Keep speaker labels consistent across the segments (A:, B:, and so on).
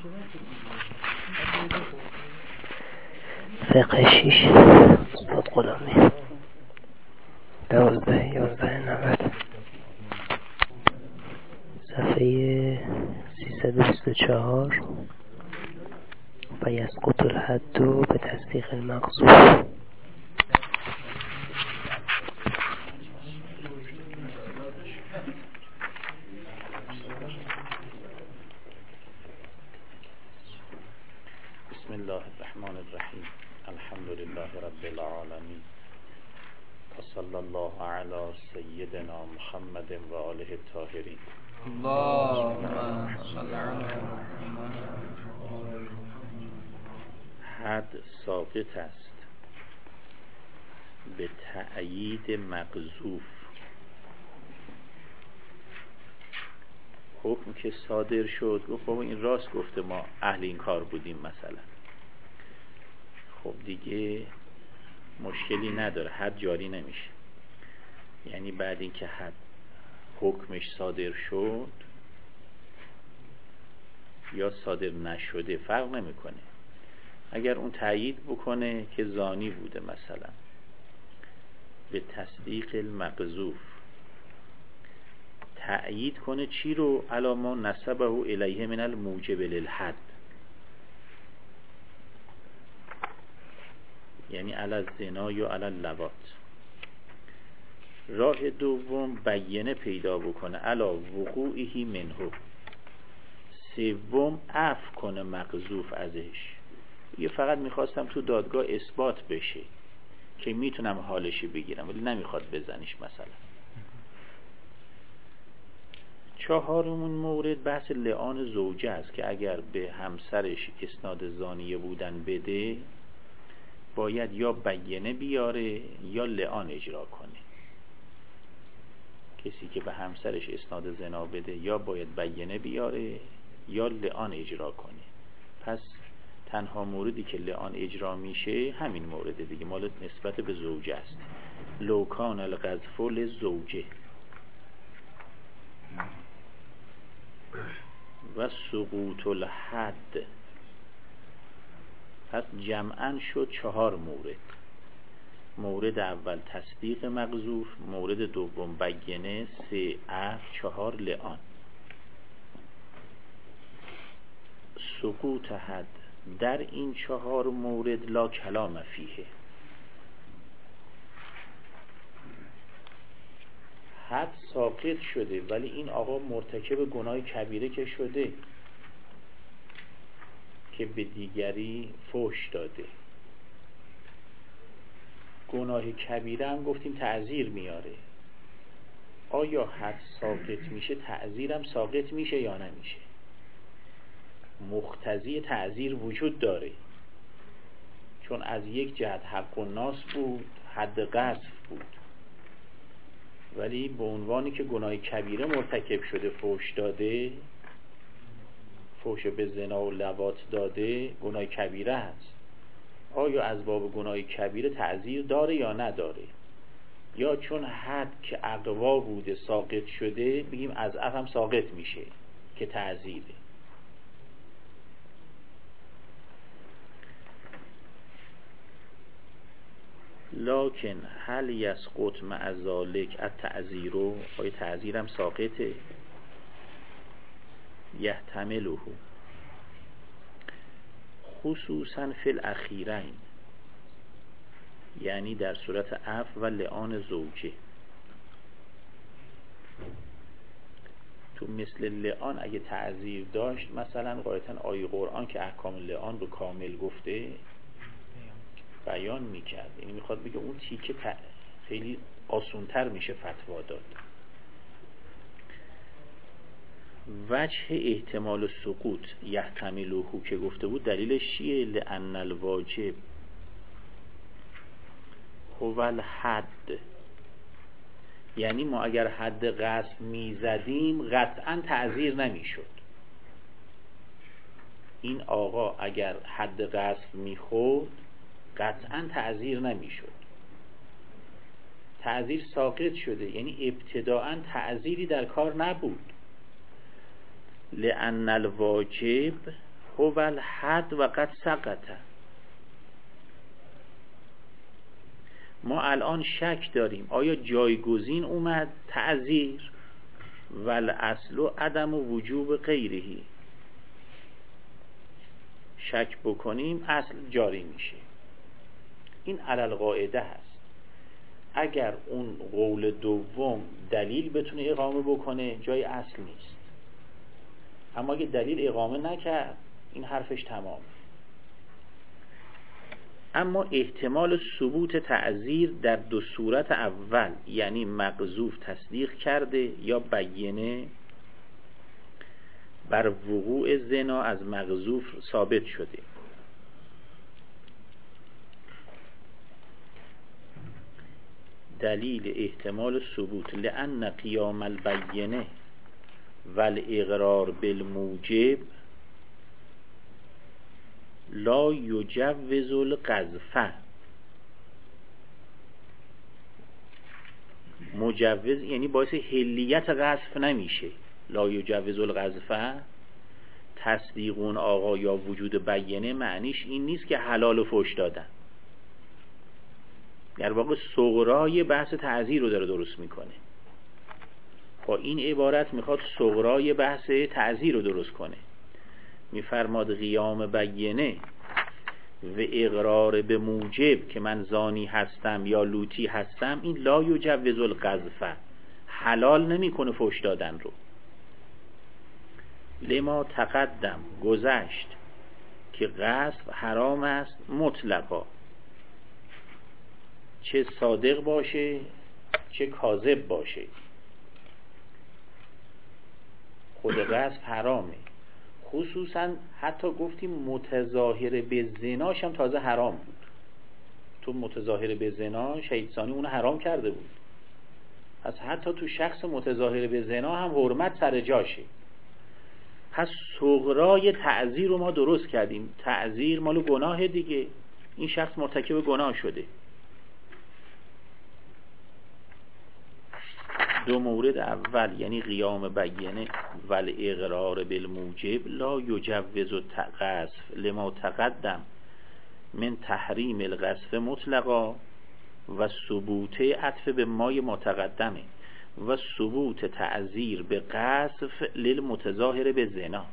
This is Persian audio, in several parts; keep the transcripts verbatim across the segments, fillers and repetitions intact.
A: فقه شیش استاد غلامی دوازده یازده نود صفحه سیصد و بیست و چهار. و یسقط الحد به تصدیق المقذوف.
B: بسم الله الرحمن الرحیم. الحمد لله رب العالمین. صلی الله علی سیدنا محمد و آله الطاهرین. اللهم صل علی محمد. حد ساقط است به تأیید مقذوف. حکم که صادر شد گفت بابا این راست گفته، ما اهل این کار بودیم مثلا، خب دیگه مشکلی نداره، حد جاری نمیشه. یعنی بعد این که حد حکمش صادر شد یا صادر نشده فرق نمیکنه. اگر اون تأیید بکنه که زانی بوده مثلا به تصدیق المقذوف، تأیید کنه چی رو؟ علاما نسبه الیه من الموجب للحد، یعنی علی الزنا یا علی اللواط. راه دوم بیینه پیدا بکنه علا وقوعه منه. سوم عفو کنه مقذوف ازش. یه فقط میخواستم تو دادگاه اثبات بشه که میتونم حالشی بگیرم، ولی نمیخواد بزنیش مثلا. چهارمون مورد بحث لعان زوجه است که اگر به همسرش اسناد زانیه بودن بده، باید یا بیینه بیاره یا لعان اجرا کنه. کسی که به همسرش اسناد زنا بده یا باید بیینه بیاره یا لعان اجرا کنه. پس تنها موردی که لعان اجرا میشه همین مورد دیگه، مال نسبت به زوجه است. لو کان القذف للزوجه و سقوط الحد. پس جمعاً شد چهار مورد. مورد اول تصدیق مقذوف، مورد دوم بیینه، سه عفو، چهار لعان. سقوط حد در این چهار مورد لا کلام فیه. حد ساقط شده ولی این آقا مرتکب گناه کبیره که شده، که به دیگری فحش داده. گناه کبیره هم گفتیم تعزیر میاره. آیا حد ساقط میشه تعزیرم ساقط میشه یا نمیشه؟ مقتضی تعزیر وجود داره، چون از یک جهت حق الناس بود، حد قذف بود، ولی به عنوانی که گناه کبیره مرتکب شده، فحش داده، فحش به زنا و لواط داده، گناه کبیره هست. آیا از باب گناه کبیره تعزیر داره یا نداره؟ یا چون حد که اقوا بوده ساقط شده، بگیم از عفو هم ساقط میشه که تعزیره. لکن هل یسقط مع ذلک التعزیر؟ آیا تعزیر هم ساقطه؟ یحتمله خصوصا فی الاخیرین، یعنی در صورت عفو و لعان زوجه. تو مثل لعان اگه تعزیر داشت، مثلا قاعدتا آیه قرآن که احکام لعان رو کامل گفته بیان میکرد. یعنی میخواد بگه اون تیکه خیلی آسونتر میشه فتوا داد. وجه احتمال سقوط یحتمله که گفته بود دلیلش چیه؟ لأن الواجب هو الحد. یعنی ما اگر حد قذف میزدیم قطعا تعزیر نمیشد. این آقا اگر حد قذف میخورد قطعا تعزیر نمیشد. تعزیر ساقط شده، یعنی ابتداءً تعزیری در کار نبود. لأن الواجب هو الحد و قد سقط. ما الان شک داریم آیا جایگزین اومد تعزیر و الاصل و عدم و وجوب غیرهی. شک بکنیم اصل جاری میشه. این علل قاعده هست. اگر اون قول دوم دلیل بتونه اقامه بکنه جای اصل نیست، اما اگه دلیل اقامه نکرد این حرفش تمام. اما احتمال ثبوت تعزیر در دو صورت اول، یعنی مقذوف تصدیق کرده یا بینه بر وقوع زنا از مقذوف ثابت شده. دلیل احتمال ثبوت لأن قیام البینه والاقرار بالموجب لا یجوز القذف. مجوز یعنی باعث حلیت قذف نمیشه. لا یجوز القذف تصدیقون آقا یا وجود بینه معنیش این نیست که حلال و فحش دادن. در واقع صغرای بحث تعزیر رو داره درست میکنه. با این عبارت میخواد صغرای بحث تعزیر رو درست کنه. میفرماد قیام بینه و اقرار به موجب که من زانی هستم یا لوطی هستم، این لا یجوز القذف حلال نمیکنه فحش دادن رو. لما تقدم گذشت که قذف حرام است مطلقا، چه صادق باشه چه کاذب باشه. خود قذف حرامه، خصوصا حتی گفتیم متظاهر به زناش هم تازه حرام بود. تو متظاهر به زنا شهید ثانی اون حرام کرده بود. پس حتی تو شخص متظاهر به زنا هم حرمت سر جاشه. پس صغرای تعزیر رو ما درست کردیم. تعزیر مال گناه دیگه، این شخص مرتکب گناه شده. دو مورد اول یعنی قیام بینه و الاقرار بالموجب لا یجوز القذف لما تقدم من تحریم القذف مطلقا و ثبوت عطف به مای متقدمه و ثبوت تعزیر به قذف للمتظاهر به زنا.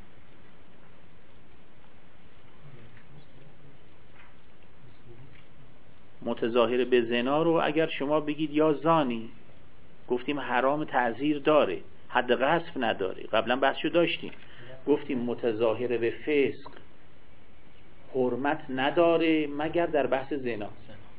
B: متظاهر به زنا رو اگر شما بگید یا زانی، گفتیم حرام تعزیر داره، حد قذف نداره. قبلا بحثشو داشتیم، گفتیم متظاهر به فسق حرمت نداره مگر در بحث زنا.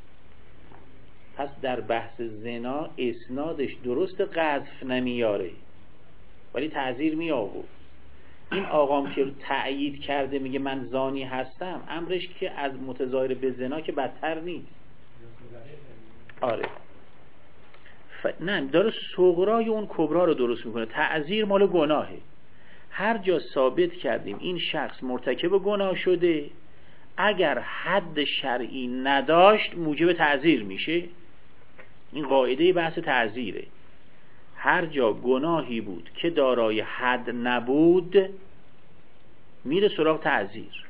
B: پس در بحث زنا اسنادش درست قذف نمیاره ولی تعزیر می آورد. این آقام که تأیید کرده میگه من زانی هستم، امرش که از متظاهر به زنا که بدتر نیست. آره ف... نه داره صغرای اون کبرا رو درست میکنه. تعزیر مال گناهه. هر جا ثابت کردیم این شخص مرتکب گناه شده، اگر حد شرعی نداشت موجب تعزیر میشه. این قاعده بحث تعزیره. هر جا گناهی بود که دارای حد نبود میره سراغ تعزیر.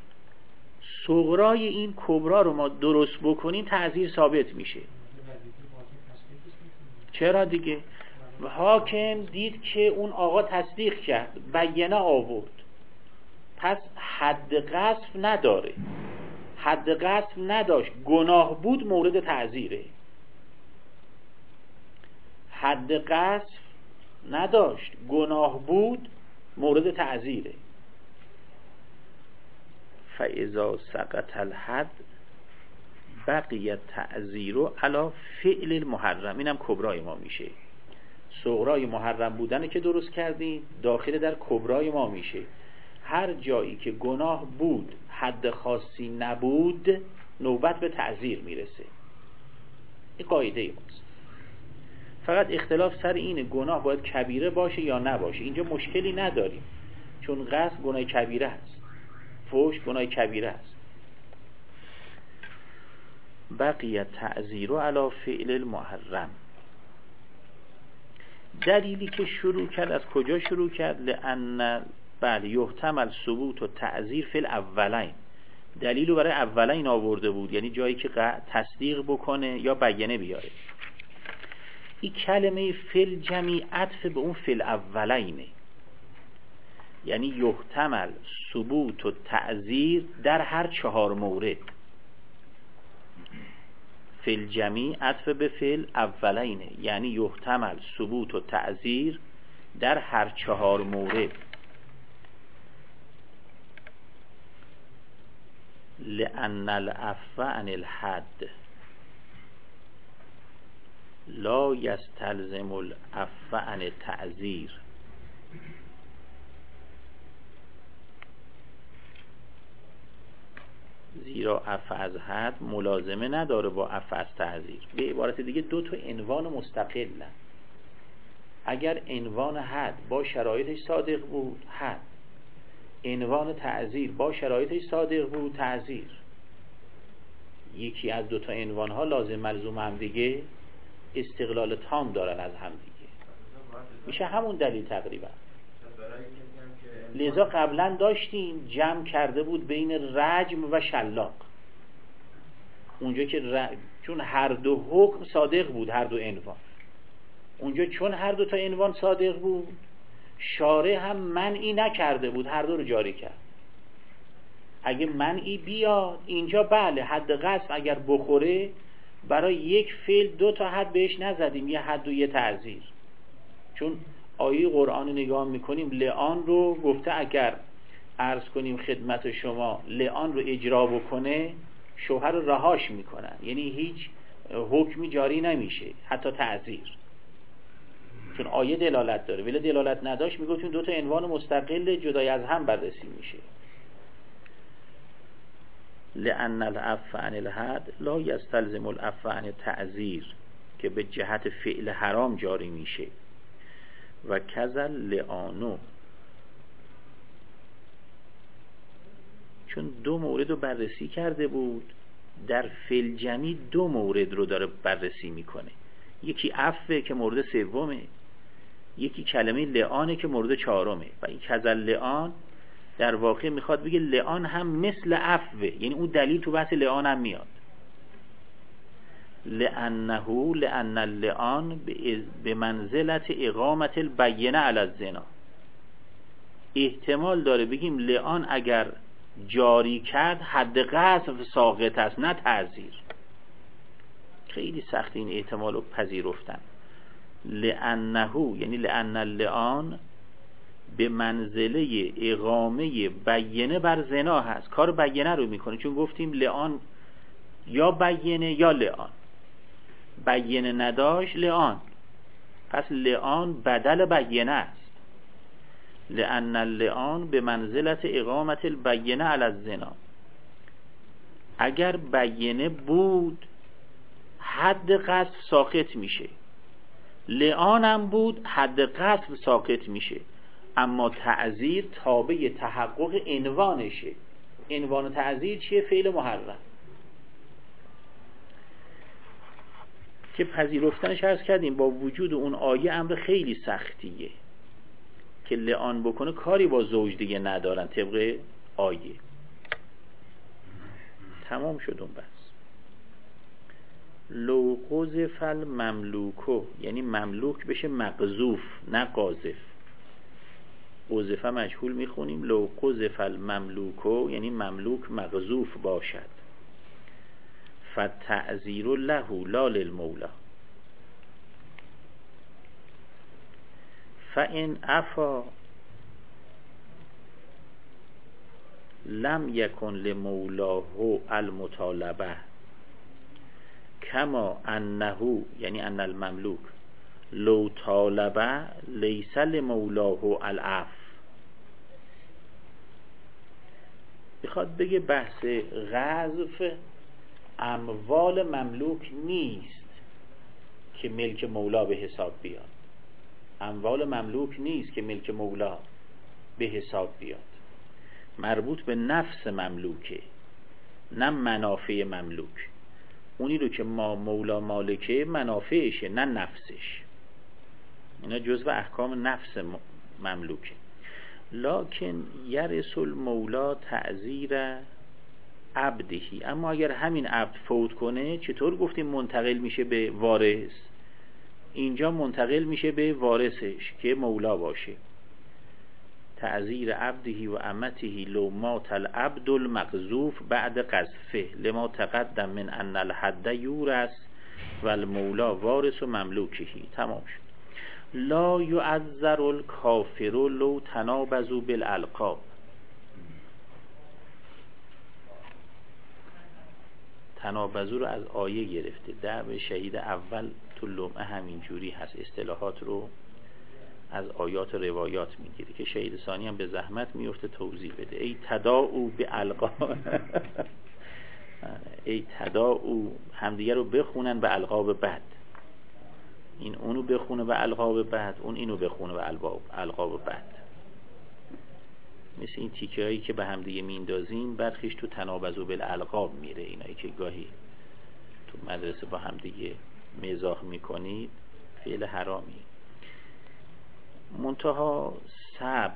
B: صغرای این کبرا رو ما درست بکنیم تعزیر ثابت میشه. چرا دیگه؟ حاکم دید که اون آقا تصدیق کرد، بینه آورد، پس حد قذف نداره. حد قذف نداشت، گناه بود، مورد تعزیره. حد قذف نداشت، گناه بود، مورد تعزیره. فاذا سقط الحد بقیت تعزیر علی فعل المحرم. اینم کبرای ما میشه. صغرای محرم بودن که درست کردیم داخل در کبرای ما میشه. هر جایی که گناه بود حد خاصی نبود نوبت به تعزیر میرسه. این قاعده ماست. فقط اختلاف سر اینه گناه باید کبیره باشه یا نباشه. اینجا مشکلی نداریم چون قصد گناه کبیره هست، فحش گناه کبیره است. بقیت تعزیر علی فعل المحرم. دلیلی که شروع کرد از کجا شروع کرد؟ لأن بله یحتمل ثبوت و تعذیر فی الاولین، دلیل رو برای اولین آورده بود، یعنی جایی که تصدیق بکنه یا بیانه بیاره. این کلمه فی الجمیع عطف به اون فی الاولینه، یعنی یحتمل ثبوت و تعذیر در هر چهار مورد. فی الجمیع عطف به فی الاولینه، یعنی یحتمل ثبوت و تعذیر در هر چهار مورد. لأن العفو عن الحد لا یستلزم العفو عن التعذیر. زیرا عفو از حد ملازمه نداره با عفو از تعذیر. به عبارت دیگه دو تا عنوان مستقلن. اگر عنوان حد با شرایطش صادق بود حد، عنوان تعذیر با شرایطش صادق بود تعذیر. یکی از دو تا عنوان ها لازم ملزوم هم دیگه استقلال تام دارن از هم دیگه، میشه همون دلیل تقریبا. لذا قبلا داشتیم جمع کرده بود بین رجم و شلاق، اونجا که ر... چون هر دو حکم صادق بود، هر دو عنوان، اونجا چون هر دو تا عنوان صادق بود شارع هم منعی نکرده بود، هر دو رو جاری کرد. اگه منعی بیاد اینجا بله حد قذف اگر بخوره برای یک فعل دو تا حد بهش نزدیم، یه حد و یه تعذیر. چون آیه قرآن نگاه میکنیم لعان رو گفته اگر عرض کنیم خدمت شما لعان رو اجرا بکنه شوهر رو رهاش میکنن، یعنی هیچ حکمی جاری نمیشه حتی تعذیر، چون آیه دلالت داره. ولی دلالت نداشت میگفتیم دو تا عنوان مستقل جدای از هم بررسی میشه. لأن العفو عن الحد لا یستلزم العفو عن التعذیر، که به جهت فعل حرام جاری میشه. و کذا لعانو، چون دو مورد رو بررسی کرده بود در فعل جمی دو مورد رو داره بررسی میکنه، یکی عفو که مورد سومه، یکی کلمه لعانه که مورد چهارمه. و این کذا لعان در واقع میخواد بگه لعان هم مثل عفو، یعنی اون دلیل تو بحث لعان هم میاد. لأنه لأن اللعان به منزلت اقامت البینه علی الزنا، احتمال داره بگیم لعان اگر جاری کرد حد قذف ساقط است نه تعذیر. خیلی سخت این احتمال رو پذیرفتن. لأنه یعنی لأن اللعان به منزله اقامه بینه بر زنا هست، کار بینه رو میکنه. چون گفتیم لعان یا بینه یا لعان، بینه نداشت لعان، پس لعان بدل بینه است. لأن اللعان به منزلت اقامت البینه علی الزنا، اگر بینه بود حد قذف ساقط میشه، لعان هم بود حد قذف ساقط میشه، اما تعذیر تابع تحقق عنوانشه. عنوان تعذیر چیه؟ فعل محرم که پذیرفتنش عرض کردیم با وجود اون آیه امر خیلی سختیه که لعان بکنه، کاری با زوج دیگه ندارن طبق آیه. تمام شد اون بس. لو قذف المملوکو، یعنی مملوک بشه مقذوف نه قاذف. قذف مجهول میخونیم، لو قذف المملوکو یعنی مملوک مقذوف باشد. فتعذیر له لا للمولا. فإن عفا لم یکن لمولاه المطالبه کما انه یعنی ان المملوک لو طالبه لیس لمولاه العفو. بخواد بگه بحث غضب اموال مملوک نیست که ملک مولا به حساب بیاد، اموال مملوک نیست که ملک مولا به حساب بیاد، مربوط به نفس مملوکه نه منافع مملوک. اونی رو که ما مولا مالکه منافعشه نه نفسش، اینا جزو احکام نفس مملوکه. لکن یرث المولا تعزیر عبدهی، اما اگر همین عبد فوت کنه چطور گفتیم منتقل میشه به وارث؟ اینجا منتقل میشه به وارثش که مولا باشه. تعزیر عبدهی و امته لو مات العبد المقذوف بعد قذفه لما تقدم من ان الحد یورث و المولا وارث و مملوکهی. تمام شد. لا یعذر الکافر لو تنابزوا بالالقاب. تنابزو رو از آیه گرفته. دعو شهید اول تو لمعه همین جوری هست، اصطلاحات رو از آیات و روایات میگیره که شهید ثانی هم به زحمت میفته توضیح بده. ای تداعو به القاب ای تداعو، همدیگه رو بخونن به القاب بد. این اونو بخونه به القاب بد، اون اینو بخونه به القاب بد. مثل این تیکه هایی که به همدیگه میندازیم برخیش تو تنابزو بالالقاب میره. اینایی که گاهی تو مدرسه با همدیگه مزاح میکنید فعل حرامی. منتها سب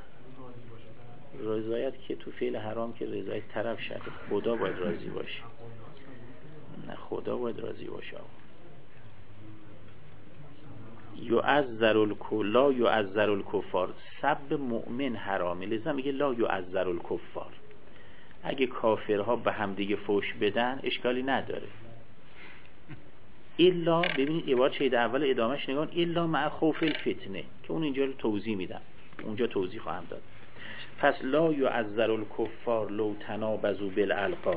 B: رضایت که تو فعل حرام که رضایت طرف شده، خدا باید راضی باشه. نه خدا باید راضی باشه. یعذر الکل لا یعذر الکفار، سب مؤمن حرامه، لذا میگه لا یعذر الکفار. اگه کافرها به هم دیگه فوش بدن اشکالی نداره، الا ببینید عبارت شهید اول ادامهش نگاه، الا مع خوف الفتنه که اون اینجا رو توضیح میدم، اونجا توضیح خواهم داد. پس لا یعذر الکفار لو تنابزوا بالالقاب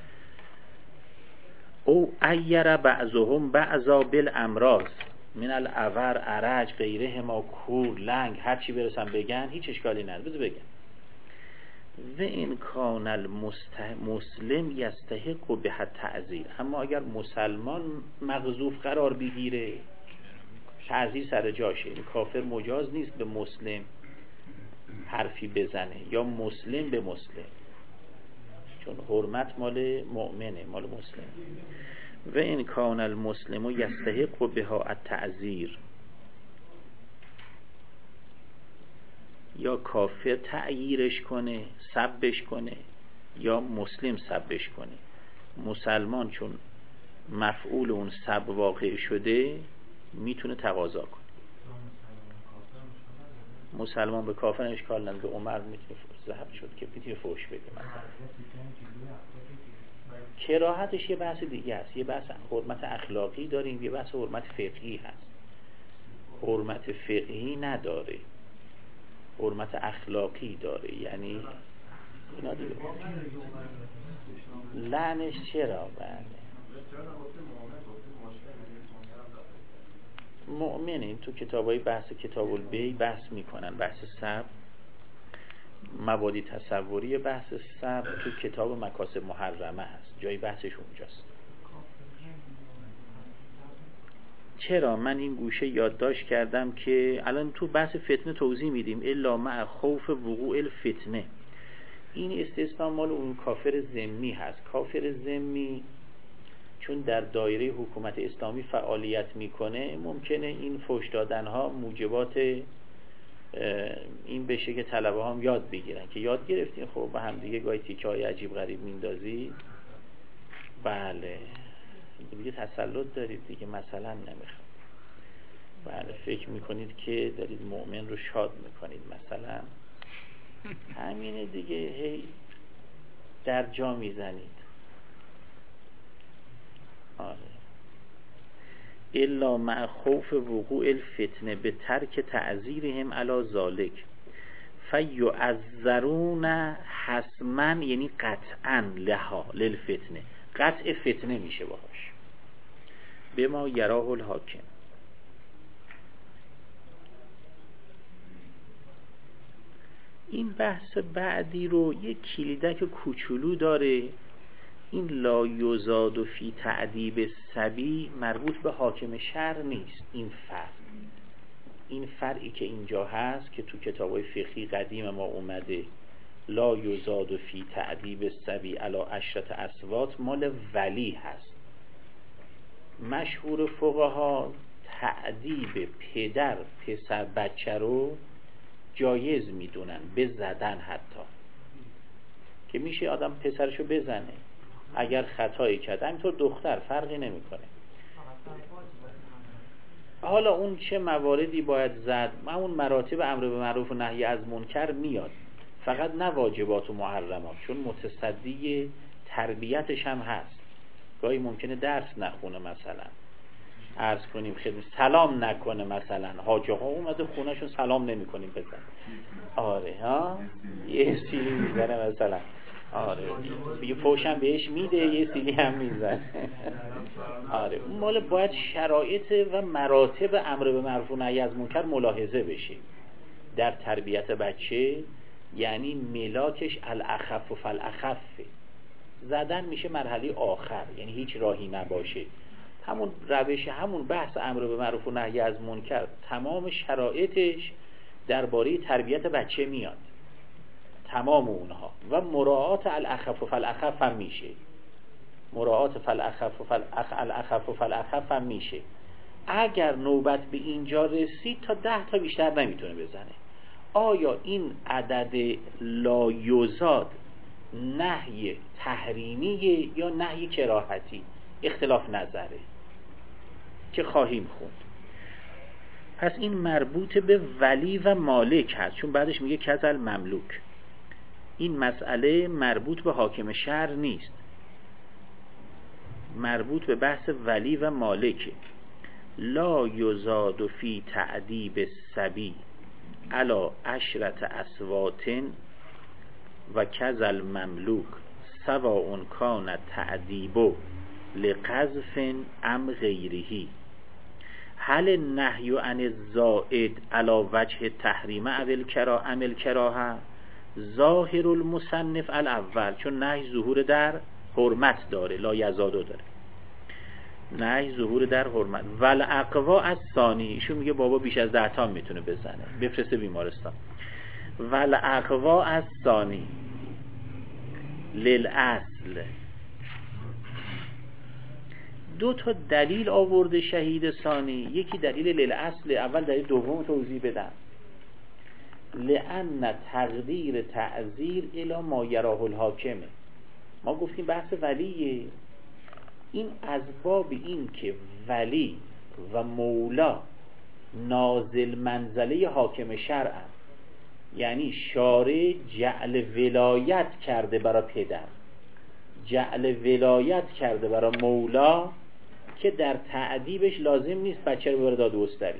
B: او ایر بعضهم بعضا بالامراض من العور عرج غیره ما کور لنگ، هر چی برسن بگن هیچ اشکالی نداره، بذار بگن. و این کان المسلم یستحق به تعذیر، اما اگر مسلمان مغضوف قرار بگیره تعذیر سر جاشه. این کافر مجاز نیست به مسلم حرفی بزنه یا مسلم به مسلم، چون حرمت مال مؤمنه، مال مسلم. و این کان المسلم یستحق بها التعذیر، یا کافر تعییرش کنه سبش کنه یا مسلم سبش کنه. مسلمان چون مفعول اون سب واقع شده میتونه تقاضا کنه. مسلمان به کافر اشکال نداره، به عمر میتونه ذهب شد که میتونه فوش بده مثلا. کراهتش یه بحث دیگه است، یه بحث حرمت اخلاقی داریم، یه بحث حرمت فقهی هست. حرمت فقهی نداره، حرمت اخلاقی داره. یعنی اینا دیگه لعنش چرا بله مؤمنین تو کتابای بحث کتاب البی بحث میکنن، بحث سب، مبادی تصوری بحث سب تو کتاب مکاسب محرمه هست، جای بحثش اونجاست. چرا من این گوشه یادداشت کردم که الان تو بحث فتنه توضیح میدیم الا مع خوف وقوع الفتنه. این استثناء مال اون کافر ذمی هست. کافر ذمی چون در دایره حکومت اسلامی فعالیت میکنه ممکنه این فحش دادن ها موجبات این بشه که طلبه هم یاد بگیرن که یاد گرفتین خب به هم دیگه گاهی تیکه های عجیب غریب میندازی، بله دیگه تسلط دارید دیگه، مثلا نمیخواد، بله فکر میکنید که دارید مؤمن رو شاد میکنید مثلا، همینه دیگه، هی در جا میزنید. آره الا مع خوف وقوع الفتنه به ترک تعذیرهم علی ذالک فیعذرون حسما، یعنی قطعا لها للفتنه، قطع فتنه میشه باهاش، به ما یراه الحاکم. این بحث بعدی رو یک کلیدک کوچولو داره. این لا یزاد فی تعذیب الصبی مربوط به حاکم شرع نیست. این فرع این فرعی که اینجا هست که تو کتابای فقهی قدیم ما اومده لا یزاد فی تعذیب الصبی علی عشرة اصوات مال ولی هست. مشهور فقها تعذیب پدر پسر بچه رو جایز میدونن به زدن، حتی که میشه آدم پسرشو بزنه اگر خطایی کرد، همینطور دختر فرقی نمیکنه. حالا اون چه مواردی باید زد، همون مراتب امر به معروف و نهی از منکر میاد، فقط نه واجبات و محرمات، چون متصدی تربیتش هم هست. گاهی ممکنه درس نخونه، مثلا عرض کنیم خدمت سلام نکنه، مثلا حاجه ها اومده خونهشون سلام نمی کنیم بزن، آره ها یه سیلی میزنه مثلا، آره یه فوشم بهش میده، یه سیلی هم میزنه. آره اون مال باید شرایط و مراتب امر به معروف و نهی از منکر ملاحظه بشه در تربیت بچه. یعنی ملاکش الاخف و فالاخف، زدن میشه مرحله آخر، یعنی هیچ راهی نباشه، همون روش، همون بحث امر به معروف و نهی از منکر تمام شرایطش درباره تربیت بچه میاد، تمام اونها، و مراعات الاخف و فالاخف هم میشه، مراعات فالاخف و فالاخف و فالاخف هم میشه. اگر نوبت به اینجا رسید تا ده تا بیشتر نمیتونه بزنه. آیا این عدد لا یزاد نهی تحریمیه یا نهی کراهتی؟ اختلاف نظره که خواهیم خوند. پس این مربوط به ولی و مالک هست، چون بعدش میگه کذل مملوک. این مسئله مربوط به حاکم شهر نیست، مربوط به بحث ولی و مالکه. لا یزاد فی تعدیب الصبی علی عشرت اصوات و کذل مملوک سواء کان تعدیب لقذف ام غیره. هل النهی عن الزائد علی وجه تحریم اول کرا عمل کراهه؟ ظاهر المصنف الاول، چون نهی ظهور در حرمت داره، لا یزادو داره، نهی ظهور در حرمت. والاقوا از ثانی، ایشون میگه بابا بیش از ده تا میتونه بزنه، بفرسته بیمارستان. والاقوا از ثانی للاصل، دو تا دلیل آورده شهید ثانی، یکی دلیل للاصل، اول دلیل دوم توضیح بدم. لأن تقدیر تعذیر الی ما یراه الحاکمه، ما گفتیم بحث ولیه، این از باب این که ولی و مولا نازل منزله حاکم شرع، یعنی شارع جعل ولایت کرده برای پدر، جعل ولایت کرده برای مولا که در تعذیبش لازم نیست بچه رو ببره دادگستری،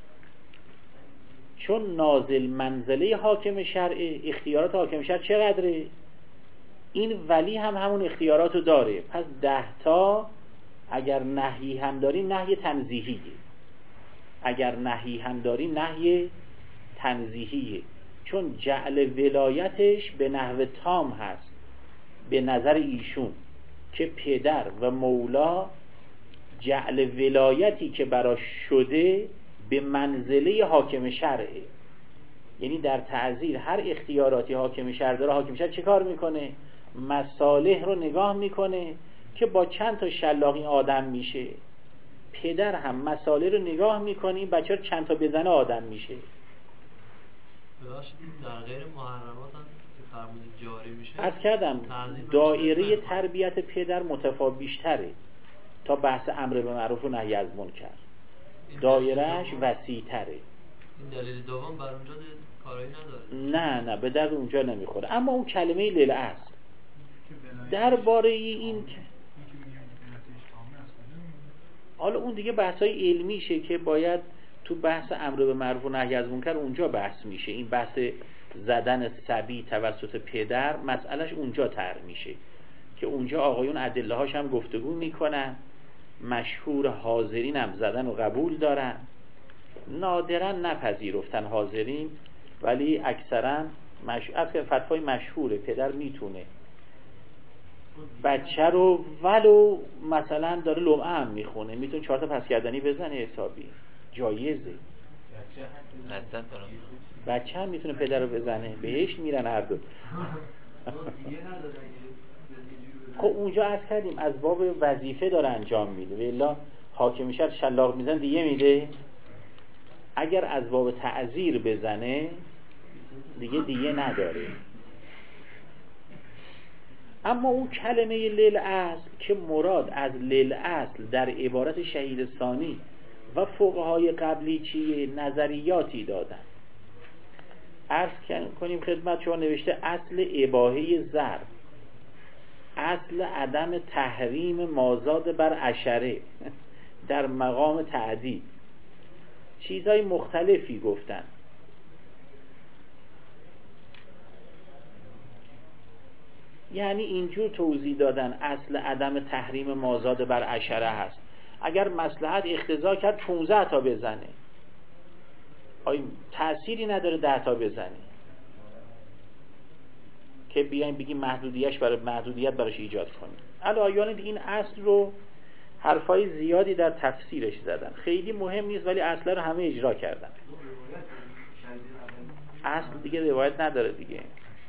B: چون نازل منزله حاکم شرع، اختیارات حاکم شرع چقدره؟ این ولی هم همون اختیارات رو داره. پس ده تا اگر نهی هم داری نهی تنزیهیه، اگر نهی هم داری نهی تنزیهیه، چون جعل ولایتش به نحو تام هست به نظر ایشون، که پدر و مولا جعل ولایتی که براش شده به منزله حاکم شرعه. یعنی در تعذیر هر اختیاراتی حاکم شرع داره، حاکم شرع چه کار میکنه؟ مصالح رو نگاه میکنه که با چند تا شلاقی آدم میشه. پدر هم مصالح رو نگاه میکنه، این بچه رو چند تا بزنه آدم میشه.
C: در غیر محرمات هم که فرمودید جاری میشه،
B: عرض کردم دایره تربیت پدر متفاوت بیشتره تا بحث امر به معروف و نهی از منکر، دایرهش وسیع تره.
C: این دلیل دوم بر اونجا کارایی نداره؟
B: نه نه به درد اونجا نمیخوره. اما اون کلمه لیل اصل درباره این، حالا اون دیگه بحثای علمیشه که باید تو بحث امر به معروف و نهی از منکر اونجا بحث میشه. این بحث زدن صبی توسط پدر مسئلهش اونجا طرح میشه که اونجا آقایون ادله هاش هم گفتگو میکنن، مشهور حاضرین هم زدن و قبول دارن، نادرا نپذیرفتن حاضرین، ولی اکثرا مش... از فتوای مشهوره پدر میتونه بچه رو ولو مثلا داره لمعه هم میخونه میتونه چهار تا پس گردنی بزنه حسابی، جایزه. بچه هم میتونه پدر رو بزنه، بهش میرن هر دو. خب اونجا عرض کردیم از باب وظیفه داره انجام میده، والا حاکم شهر شلاق میزن دیگه میده. اگر از باب تعذیر بزنه دیگه دیگه نداره. اما اون کلمه للاصل که مراد از للاصل در عبارت شهید ثانی و فقهای قبلی چیه؟ نظریاتی دادن. عرض کنیم خدمت شما نوشته اصل اباحه ضرب، اصل عدم تحریم مازاد بر عشره در مقام تعدید، چیزهای مختلفی گفتن. یعنی اینجور توضیح دادن اصل عدم تحریم مازاد بر عشره هست. اگر مصلحت اقتضا کرد پونزده تا بزنه، آیا تأثیری نداره ده تا بزنه که بیایم بگیم محدودیتش برای محدودیت براش ایجاد کنیم. الایان این اصل رو حرفای زیادی در تفسیرش زدن، خیلی مهم نیست ولی اصل رو همه اجرا کردن. اصل دیگه روایت نداره دیگه.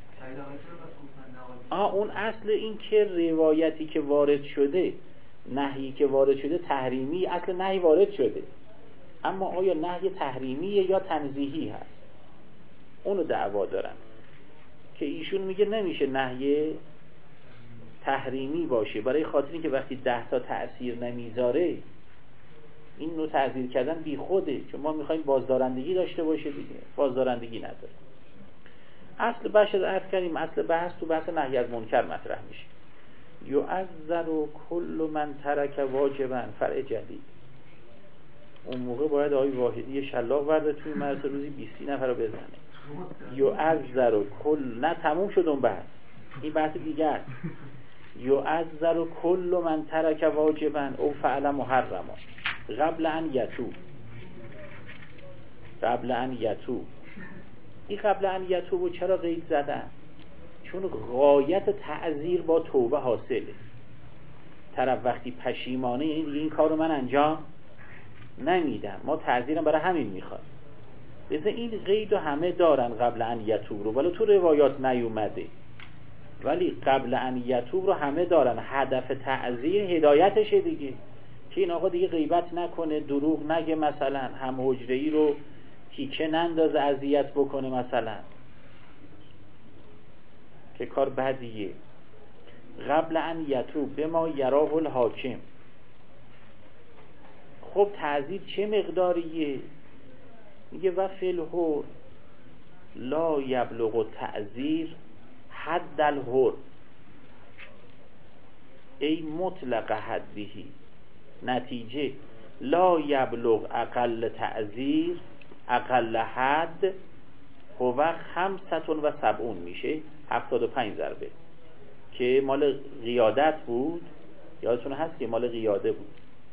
B: آه اون اصل این که روایتی که وارد شده، نهی که وارد شده تحریمی، اصل نهی وارد شده، اما آیا نهی تحریمیه یا تنزیهی هست؟ اونو دعوا دارن که ایشون میگه نمیشه نهی تحریمی باشه، برای خاطر اینکه وقتی ده تا تأثیر نمیذاره این نوع تعزیر کردن بی خوده، چون ما میخوایم بازدارندگی داشته باشه دیگه، بازدارندگی نداره. اصل بحث عرض کردیم، اصل بحث تو بحث نهی از منکر مطرح میشه. یعذر کل من ترک واجبا، فرع جدید. اون موقع باید آقای واحدی شلاق ورده توی مدرسه روزی بیست نفر رو بزنه. یعذر کل، نه تموم شد اون بحث، این بحث دیگه است. یعذر کل من ترک واجبا او فعل محرما قبل ان یتوب، قبل ان یتوب. این قبل ان یتوب چرا قید زدن؟ چون غایت تعذیر با توبه حاصله. طرف وقتی پشیمانه این این کارو من انجام نمیدم، ما تعذیرم برای همین میخواد. بذار این قید رو همه دارن قبل ان یتوب رو، ولی تو روایات نیومده، ولی قبل ان یتوب رو همه دارن. هدف تعذیر هدایتشه دیگه، که این آقا دیگه غیبت نکنه، دروغ نگه، مثلا هم حجره‌ای رو تیکه نندازه اذیت بکنه مثلا، که کار بدیه. قبل ان یتوب به ما یراه الحاکم. خب تعذیر چه مقداریه؟ میگه و فی‌الحر لا یبلغ تعذیر حد الحر ای مطلق حدهی. نتیجه لا یبلغ اقل تعذیر اقل حد هو خمسة و سبعون میشه هفتاد و پنج ضربه، که مال قیادت بود، یادتون هست که مال قیاده بود.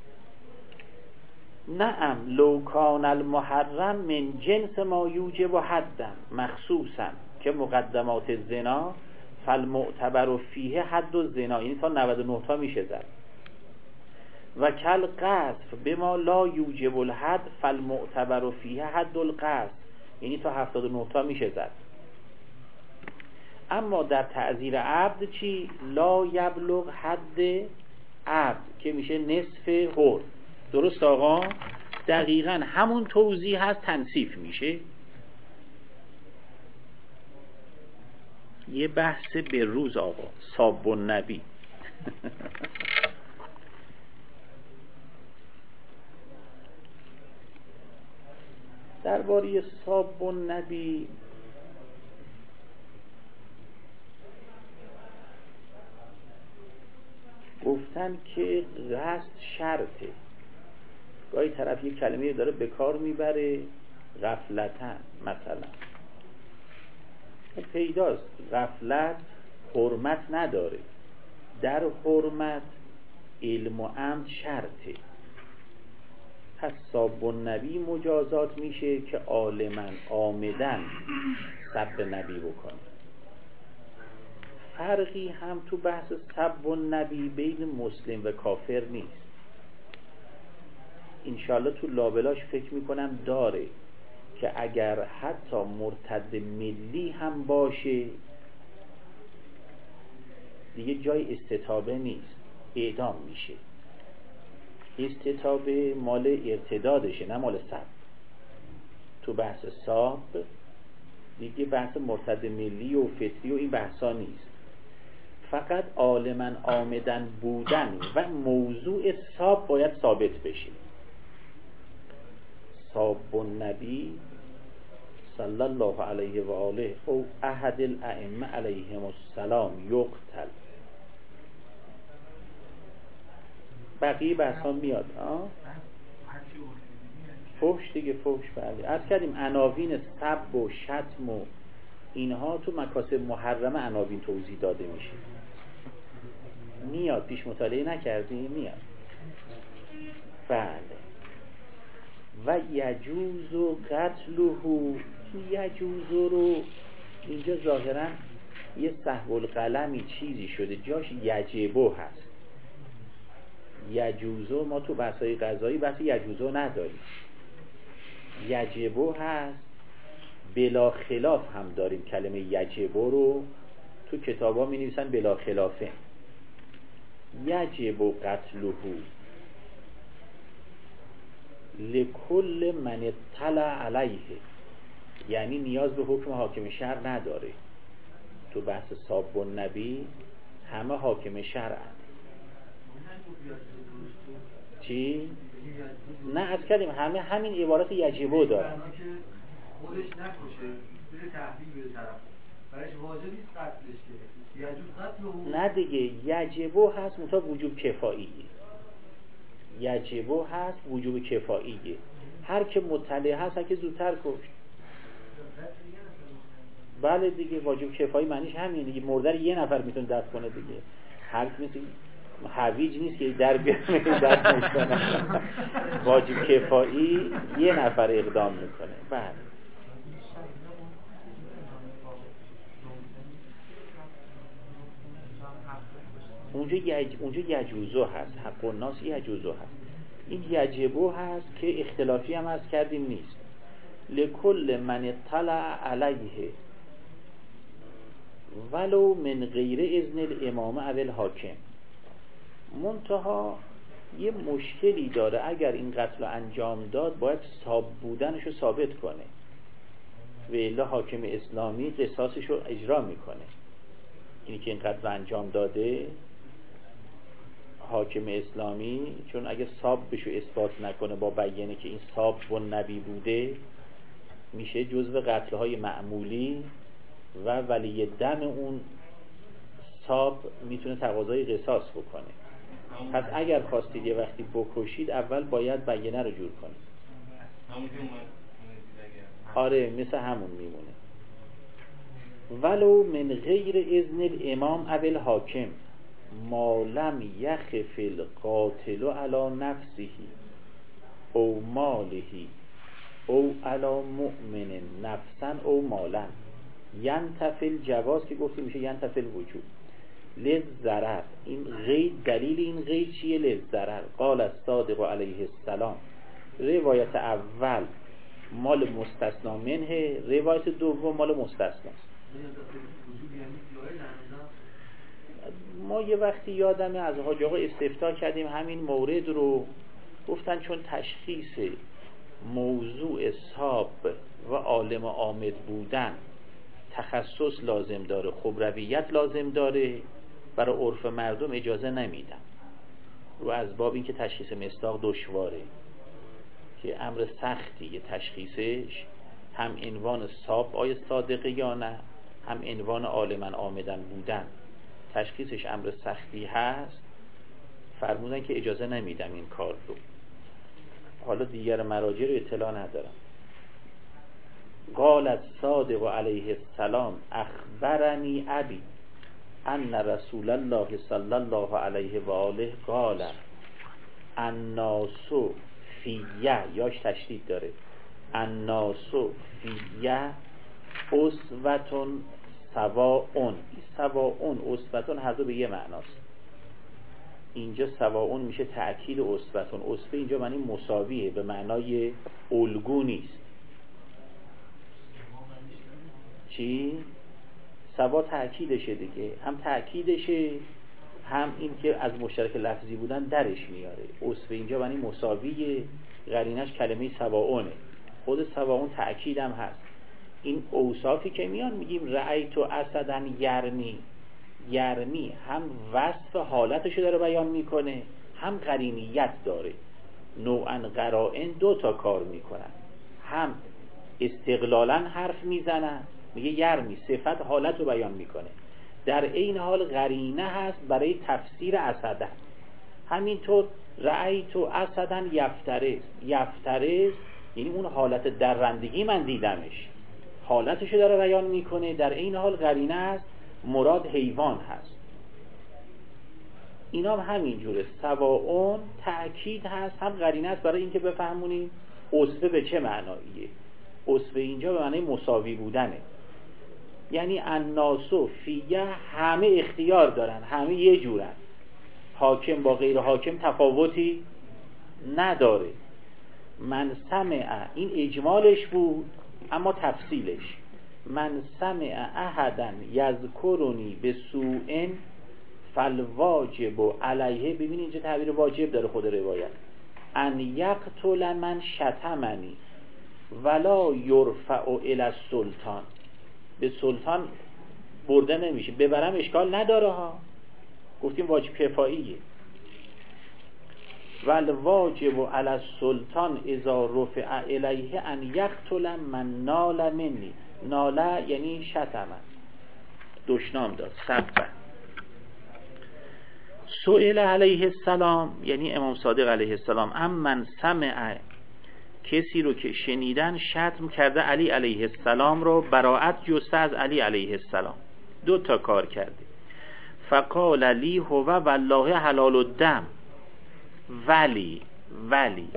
B: نعم لو کان المحرم من جنس ما یوجب حدا مخصوصا که مقدمات زنا فالمعتبر فیه حد الزنا، یعنی تا نود و نه تا میشه زد. و کل قذف بما لا یوجب الحد فالمعتبر فیه حد القذف، یعنی تا هفتاد و نه تا میشه زد. اما در تعذیر عبد چی؟ لا یبلغ حد عبد که میشه نصف حر. درست آقا؟ دقیقا همون توضیح هست، تنصیف میشه. یه بحث به روز آقا، صاب النبی. درباره صاب النبی گفتن که قصد شرطه. گاهی طرف یک کلمه داره به کار میبره غفلتن، مثلا پیداست غفلت حرمت نداره، در حرمت علم و عمد شرطه. پس صاب النبی مجازات میشه که عالماً عامداً سب نبی بکنه. فرقی هم تو بحث سب النبی بین مسلم و کافر نیست. انشالله تو لابلاش فکر میکنم داره که اگر حتی مرتد ملی هم باشه دیگه جای استتابه نیست، اعدام میشه. استتابه مال ارتدادشه نه مال سب. تو بحث ساب دیگه بحث مرتد ملی و فطری و این بحثا نیست. فقط عالما آمدن بودن و موضوع ساب باید ثابت بشه. ساب النبی صلی الله علیه و آله او احد الائمه علیهم السلام یقتل. بقیه بحث ها میاد. آه؟ فحش دیگه، فحش. بله عرض کردیم عناوین سب و شتم و اینها تو مکاسب محرمه عناوین توضیح داده میشه. میاد، پیش مطالعه نکردی؟ میاد. بله. و یجوز و قتلهو، یجوز رو اینجا ظاهرا یه سهو القلمی چیزی شده، جاش یجبو هست. یجوزو ما تو بحثای قضایی بحث یجوزو نداریم، یجبو هست. بلا خلاف هم داریم، کلمه یجبو رو تو کتابا می نویسن بلا خلافه. یجب قتلهو لکل من اطلع علیه، یعنی نیاز به حکم حاکم شرع نداره. تو بحث ساب النبی همه حاکم شرع. چی؟ نه از کردیم همه همین عبارت یجبو دارن.
D: خودش نکشه بده تحویل به طرف، برایش واجب نیست قتلش که یجوز قتل.
B: نه دیگه یجبو هست متا وجوب کفاییه. یجبو هست وجوب کفاییه. هر که مطلع هست هر که زودتر کشت. بله دیگه واجب کفایی معنیش همینه دیگه، مرده یه نفر میتونه دفع کنه دیگه. هر کی مثل حویج نیست که در بیاره دفع میکنه. واجب کفایی یه نفر اقدام میکنه. بله اونجا یج... اونجا یجوزو هست، حق الناس یجوزو هست. این یجبو هست که اختلافی هم از کردیم نیست. لکل من اطلع علیه ولو من غیر اذن الامام او الحاکم. منتها یه مشکلی داره، اگر این قتل رو انجام داد باید ساب بودنش رو ثابت کنه و الا حاکم اسلامی قصاصش رو اجرا میکنه. اینی که این قتل رو انجام داده حاکم اسلامی، چون اگه ساب بشو اثبات نکنه با بیانه که این ساب و نبی بوده، میشه جزو قتلهای معمولی و ولی دم اون ساب میتونه تقاضای قصاص بکنه. پس اگر خواستید یه وقتی بکشید اول باید بیانه رو جور کنید. آره مثل همون میمونه. ولو من غیر اذن الامام او الحاکم ما لم یخف القاتل علی نفسه او ماله او علی مؤمن نفسا او مالا ینتفی الجواز، که گفتیم میشه ینتفی الوجوب. للضرر، این غید دلیل این غید چیه؟ للضرر. قال الصادق علیه السلام، روایت اول مال مستثنا منه، روایت دوم مال مستثنا. ما یه وقتی یادمه از حاج آقا استفتاء کردیم همین مورد رو، گفتن چون تشخیص موضوع ساب و عالم آمد بودن تخصص لازم داره، خبرویت لازم داره، برای عرف مردم اجازه نمیدن. رو از باب این که تشخیص مصداق دشواره، که امر سختیه تشخیصش، هم عنوان ساب آیا صادقه یا نه، هم عنوان عالما آمدن بودن، تشخیصش امر سختی هست. فرمودن که اجازه نمیدم این کار رو. حالا دیگر مراجع رو اطلاع ندارم. قالت صادق علیه السلام اخبرنی ابی ان رسول الله صلی الله علیه و آله قال الناس فیه، یاش تشدید داره، الناس فیه اسوتون سواون. سواون اسوتون هر دو به یه معناست. اینجا سواون میشه تأکید اسوتون. اسوه اینجا معنی مساویه، به معنای الگو نیست. چی؟ سوا تأکیدشه دیگه، هم تأکیدشه هم این که از مشترک لفظی بودن درش میاره. اسوه اینجا معنی مساویه، قرینش کلمه سواونه. خود سواون تأکید هم هست. این اوصافی که میان میگیم رأیت اسدا یرمی، یرمی هم وصف حالتشو داره بیان میکنه، هم قرینیت داره. نوعا قرائن دو تا کار میکنن، هم استقلالا حرف میزنن، میگه یرمی صفت حالت رو بیان میکنه، در این حال قرینه هست برای تفسیر اسدا. همینطور رأیت اسدا یفترس، یفترس یعنی اون حالت درندگی من دیدمش، حالتشو داره بیان میکنه، در این حال قرینه است مراد حیوان هست. اینا هم همین جوره، سواء تأکید هست، هم قرینه است برای اینکه بفهمونیم اسوه به چه معناییه. اسوه اینجا به معنی مساوی بودنه، یعنی الناسو فیه، همه اختیار دارن، همه یه جورن، حاکم با غیر حاکم تفاوتی نداره. من سمع، این اجمالش بود، اما تفصیلش من سمع احدا یذکرنی به سوء فالواجب علیه. ببین اینجا تعبیر واجب داره خود روایت، ان یقتل من شتمنی ولا یرفع الی السلطان. به سلطان برده نمیشه، ببرم اشکال نداره ها، گفتیم واجب کفاییه. والواجب علی السلطان اذا رفع الیه ان یقتل من نال منی. ناله یعنی شتمن، دشنام داد، سبه. سئل علیه السلام یعنی امام صادق علیه السلام، ام من سمع، کسی رو که شنیدن شتم کرده علی علیه السلام رو، براءت جسته از علی علیه السلام، دو تا کار کرده. فقال لی هو والله حلال الدم ولی ولی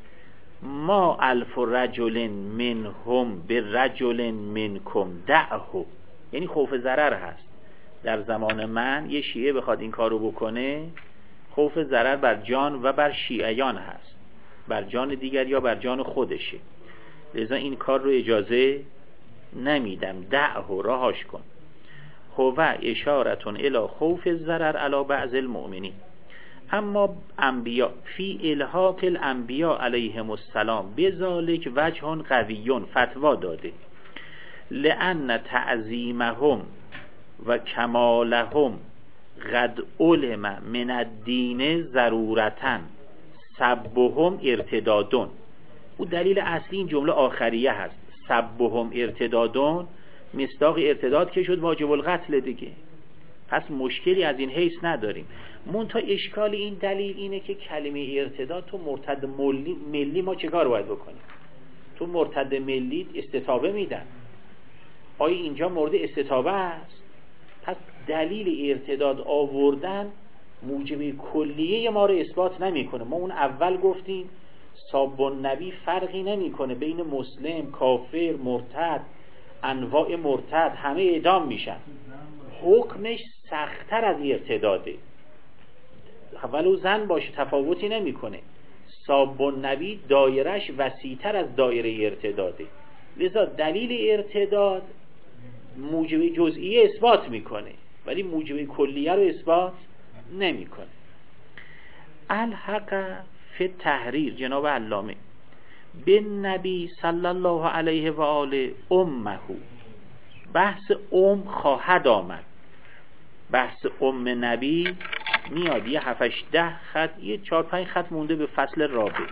B: ما الف رجل منهم برجل منکم دعه، یعنی خوف ضرر هست. در زمان من یه شیعه بخواد این کارو بکنه، خوف ضرر بر جان و بر شیعیان هست، بر جان دیگر یا بر جان خودشه، لذا این کار رو اجازه نمیدم، دعه، راهاش کن. هو اشارتون الی خوف ضرر علی بعض المؤمنین. اما انبیاء فی الحاق الانبیاء علیهم السلام بذالک وجه قویون، فتوا داده، لأن تعظیمهم و کمالهم قد علم من الدین ضرورتن سبهم ارتدادون. او دلیل اصلی این جمله آخریه هست، سبهم ارتدادون، مصداق ارتداد که شد واجب القتل دیگه، پس مشکلی از این حیث نداریم. منتها اشکال این دلیل اینه که کلمه ارتداد تو مرتد ملی, ملی ما چه کار باید بکنیم؟ تو مرتد ملی استتابه میدن، آیا اینجا مورد استتابه است؟ پس دلیل ارتداد آوردن موجب کلیه ما رو اثبات نمیکنه. ما اون اول گفتیم ساب النبی فرقی نمیکنه بین مسلم، کافر، مرتد، انواع مرتد، همه اعدام میشن، حکمش سخت‌تر از ارتداده، ولو زن باشه تفاوتی نمیکنه. ساب النبی دایرش وسیع‌تر از دایره ارتداده، لذا دلیل ارتداد موجب جزئیه اثبات میکنه ولی موجب کلیه رو اثبات نمیکنه. الحق فی تحریر، جناب علامه، به نبی صلی الله علیه و آله امه، بحث ام خواهد آمد، بحث ام نبی میاد، یه هفتش ده خط، یه چار پنج خط مونده به فصل رابع.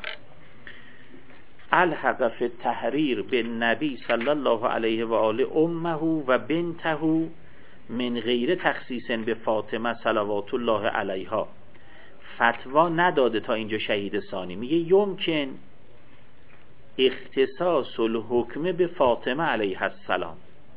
B: الحق فی تحریر به نبی صلی الله علیه و آله امه و بنته من غیر تخصیص به فاطمه صلوات الله علیها. فتوا نداده تا اینجا شهید ثانی، میگه یمکن اختصاص الحکم به فاطمه علیها السلام،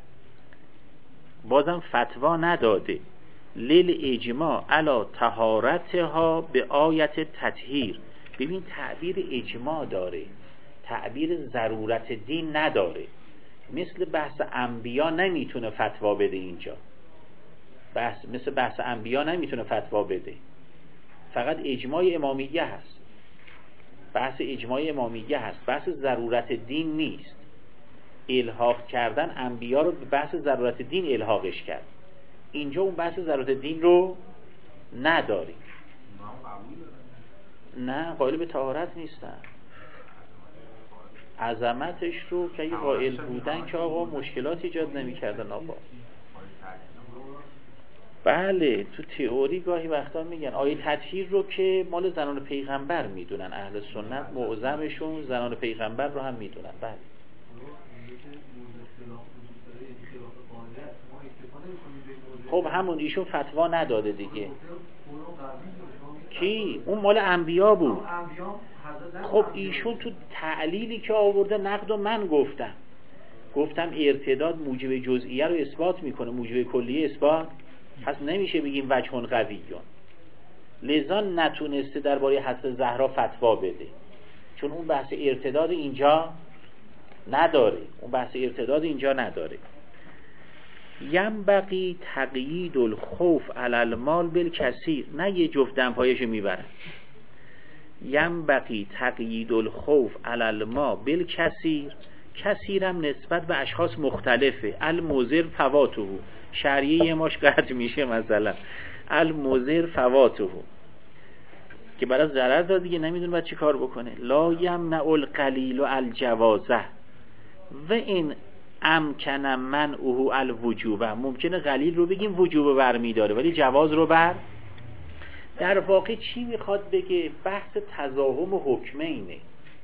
B: بازم فتوا نداده. لیل اجماع علی طهارتها به آیت تطهیر. ببین تعبیر اجماع داره، تعبیر ضرورت دین نداره، مثل بحث انبیا نمیتونه فتوا بده اینجا، بحث مثل بحث انبیا نمیتونه فتوا بده، فقط اجماع امامیه هست، بحث اجماع امامیه هست، بحث ضرورت دین نیست. الحاق کردن انبیا رو به بحث ضرورت دین الحاقش کرد، اینجا اون بحث ضرورت دین رو نداریم. نه قائل به طهارت نیستن، عظمتش رو که اگه قائل بودن که آقا مشکلات ایجاد نمی‌کردن آقا. بله تو تئوری گاهی وقتا میگن آیه تطهیر رو که مال زنان پیغمبر میدونن، اهل سنت معظمشون زنان پیغمبر رو هم میدونن. بله خب همون ایشون فتوا نداده دیگه. کی؟ اون مال انبیا بود. خب ایشون تو تعلیلی که آورده نقد و من گفتم گفتم ارتداد موجب جزئیه رو اثبات میکنه، موجب کلیه اثبات. پس نمیشه بگیم وجه قویون، لذا نتونسته درباره حضرت زهرا فتوا بده، چون اون بحث ارتداد اینجا نداره، اون بحث ارتداد اینجا نداره. ینبغی تقیید الخوف علی المال بالکثیر، نه یه جفت دمپایش میبرن. ینبغی تقیید الخوف علی المال بالکثیر، کثیرم نسبت به اشخاص مختلفه. المضر فواته، شریعه یه ماش قطع میشه مثلا، المضر فواته که برای ضرر داد دیگه، نمیدونه باید چی کار بکنه. لا یمنع القلیل الجوازه و این امکن منعه الوجوبه، ممکنه قلیل رو بگیم وجوب برمی داره ولی جواز رو بر. در واقع چی میخواد بگه؟ بحث تزاحم حکمینه.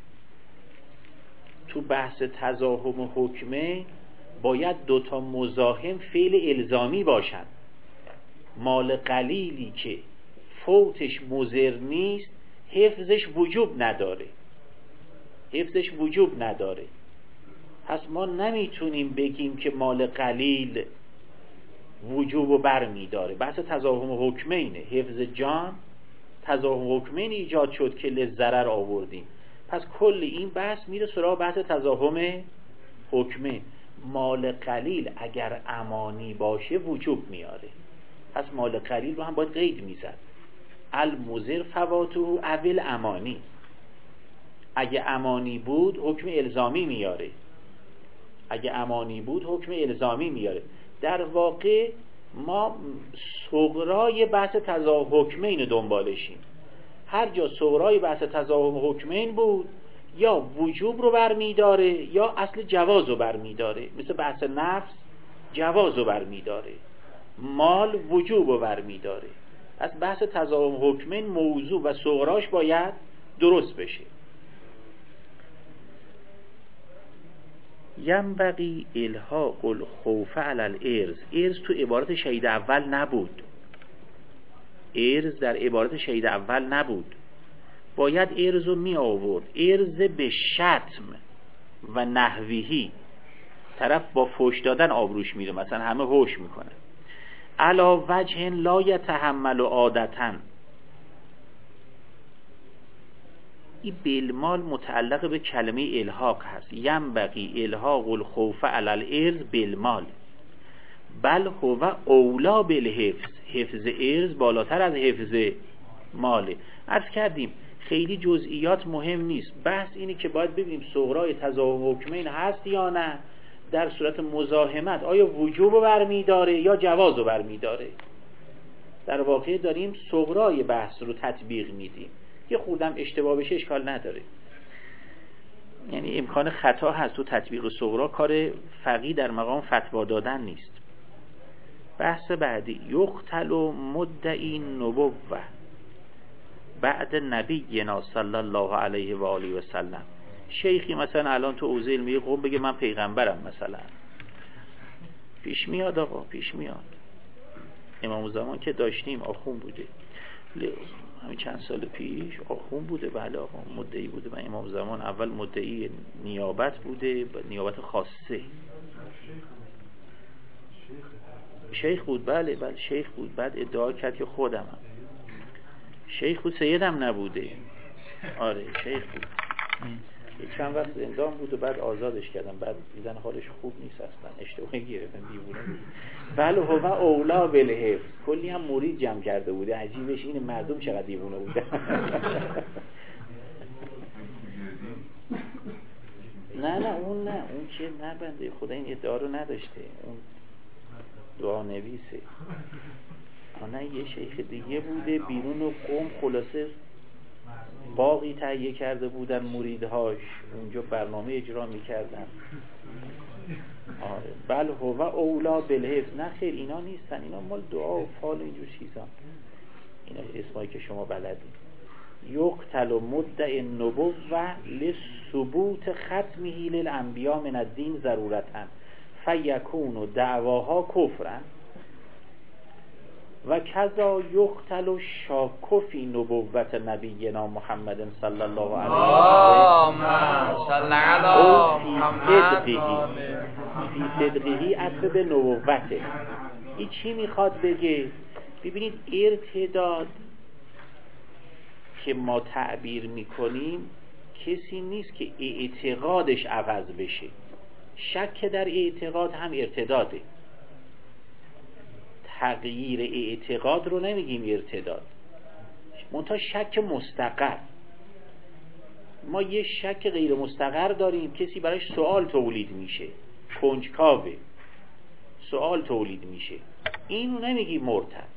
B: تو بحث تزاحم حکمه باید دوتا مزاحم فعل الزامی باشن. مال قلیلی که فوتش مضر نیست حفظش وجوب نداره، حفظش وجوب نداره. پس ما نمیتونیم بگیم که مال قلیل وجوب و بر میداره. بحث تزاحم حکمینه، حفظ جان تزاحم حکمین ایجاد شد که للضرر آوردیم. پس کل این بحث میره سراغ بحث تزاحم حکمین. مال قلیل اگر امانی باشه وجوب میاره، پس مال قلیل رو هم باید قید میزد. المضر فواته اول امانی، اگه امانی بود حکم الزامی میاره، اگه امانی بود حکم الزامی میاره. در واقع ما صغرای بحث تزاحم حکمین دنبالشیم. هر جا صغرای بحث تزاحم حکمین بود یا وجوب رو برمی داره یا اصل جواز رو برمی داره. مثل بحث نفس جواز رو برمی داره، مال وجوب رو برمی داره. از بحث تزاحم حکمین موضوع و صغراش باید درست بشه. ینبغی الحاق الخوف علی الارض، ارض تو عبارت شهید اول نبود، ارض در عبارت شهید اول نبود، باید ارض رو می آورد. ارض به شتم و نحویهی، طرف با فوش دادن آبروش میره، مثلا همه هوش میکنه. علا وجه لا یتحمل عادتاً، این بالمال متعلق به کلمه الحاق هست. ینبغی الحاق الخوف علی الارض بالمال بل هو اولا بالحفظ، حفظ ارض بالاتر از حفظ ماله. عرض کردیم خیلی جزئیات مهم نیست، بحث اینه که باید ببینیم صغرای تزاحم حکمین هست یا نه. در صورت مزاحمت آیا وجوب برمی داره یا جواز برمی داره. در واقع داریم صغرای بحث رو تطبیق میدیم. یه خودم اشتباه بشه اشکال نداره، یعنی امکان خطا هست تو تطبیق صغرا، کار فقیه در مقام فتوا دادن نیست. بحث بعدی یقتل مدعی نبوه بعد نبینا صلی الله علیه و آله و سلم. شیخی مثلا الان تو اوضاع علمی قوم بگه من پیغمبرم مثلا، پیش میاد آقا، پیش میاد. امام زمان که داشتیم آخون بوده، همین چند سال پیش آخون بوده، بله آقا مدعی بوده. من امام زمان اول مدعی نیابت بوده، نیابت خاصه شیخ بود، بله بله شیخ بود. بعد ادعا کرد که خودمم شیخ بود، سیدم نبوده. آره شیخ بود، چند وقت زندان بود و بعد آزادش کردم، بعد دیدن حالش خوب نیست اصلا، اشتباهی گرفتن، دیوونه بود. بله هو اولا بالحفظ، کلی هم مرید جمع کرده بوده. عجیبش اینه مردم چقدر دیوونه بودن. نه نه اون نه اون که نه، بنده خدا این ادعا رو نداشته، اون دعا نویسه. نه یه شیخ دیگه بوده بیرون و قوم خلاصه باقی تهیه کرده بودن مریدهاش، اونجا برنامه اجرا میکردن. آره بل هو اولا بالحفظ. نه خیر اینا نیستن، اینا مال دعا و فال و اینجور چیزا. اینا اسمایی که شما بلدید. یقتل مدعی النبوة لثبوت ختمه للانبیاء من الدین ضرورتا فیکون دعواها کفرا و کذا یقتل شاک فی نبوت نبینا محمد صلی الله علیه و آله فی صدقه عطف به نبوته. این چی میخواد بگه؟ ببینید ارتداد که ما تعبیر میکنیم کسی نیست که اعتقادش عوض بشه. شک در اعتقاد هم ارتداده. تغییر اعتقاد رو نمیگیم ارتداد، منتها شک مستقر. ما یه شک غیر مستقر داریم، کسی براش سوال تولید میشه، کنجکاوه، سوال تولید میشه، اینو نمیگیم مرتد.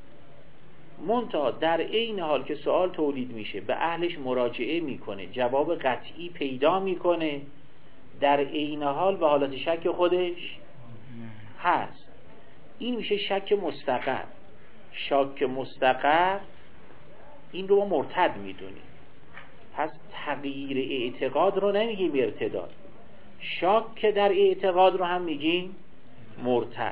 B: منتها در عین حال که سوال تولید میشه به اهلش مراجعه میکنه، جواب قطعی پیدا میکنه، در عین حال به حالت شک خودش هست. این میشه شک مستقر. شک مستقر این رو مرتد میدونیم. پس تغییر اعتقاد رو نمیگیم ارتداد، شک در اعتقاد رو هم میگیم مرتد.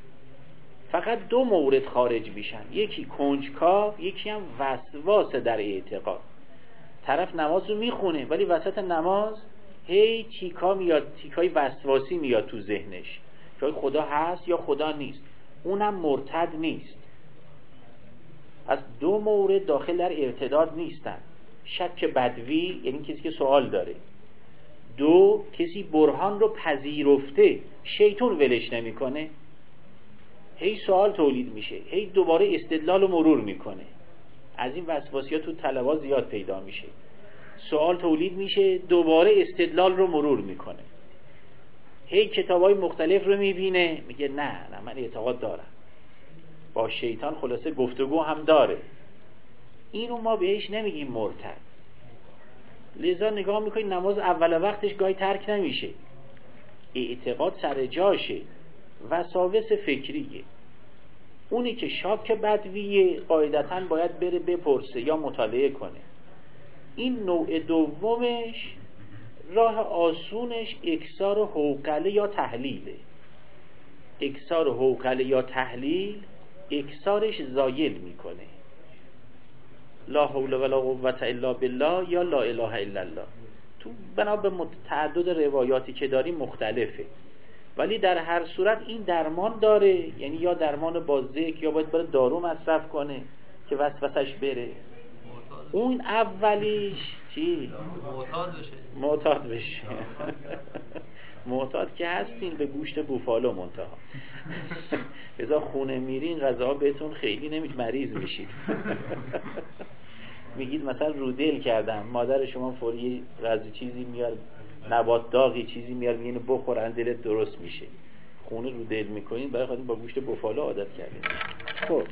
B: فقط دو مورد خارج میشن، یکی کنجکاو، یکی هم وسواس در اعتقاد. طرف نماز رو میخونه ولی وسط نماز هی تیکا میاد، تیکای وسواسی میاد تو ذهنش که خدا هست یا خدا نیست. اونم مرتد نیست. پس دو مورد داخل در ارتداد نیستن. شک بدوی یعنی کسی که سوال داره، دو کسی برهان رو پذیرفته، شیطان ولش نمیکنه، هی سوال تولید میشه، هی دوباره استدلال رو مرور میکنه. از این وسواسیات تو طلبا زیاد پیدا میشه. سوال تولید میشه، دوباره استدلال رو مرور میکنه، هی کتابای مختلف رو میبینه، میگه نه نه من اعتقاد دارم. با شیطان خلاصه گفتگو هم داره. اینو ما بهش نمیگیم مرتد. لذا نگاه میکنید نماز اول وقتش گاهی ترک نمیشه، اعتقاد سر جاشه، وساوس فکریه. اونی که شاک بدویه قاعدتاً باید بره بپرسه یا مطالعه کنه. این نوع دومش راه آسونش اکثار و حوقله یا تحلیله. اکثار و حوقله یا تحلیل اکثارش زایل میکنه. لا حول ولا قوة الا بالله یا لا اله الا الله. تو بنا به تعدد روایاتی که داریم مختلفه، ولی در هر صورت این درمان داره. یعنی یا درمان با ذکر یا باید بره دارو مصرف کنه که وسوسش بره. اون اولیش چی؟
C: معتاد بشه.
B: معتاد بشه. معتاد که هستین به گوشت بوفالو منتها. بذار خونه میرین غذا بهتون خیلی نمیشه، مریض میشید. میگید مثلا رودل کردم، مادر شما فوری غذا چیزی میاد، نبات داغی چیزی میاد میگه بخورن دلت درست میشه. خونه رودل میکنین برای خاطر با گوشت بوفالو عادت کردین. خب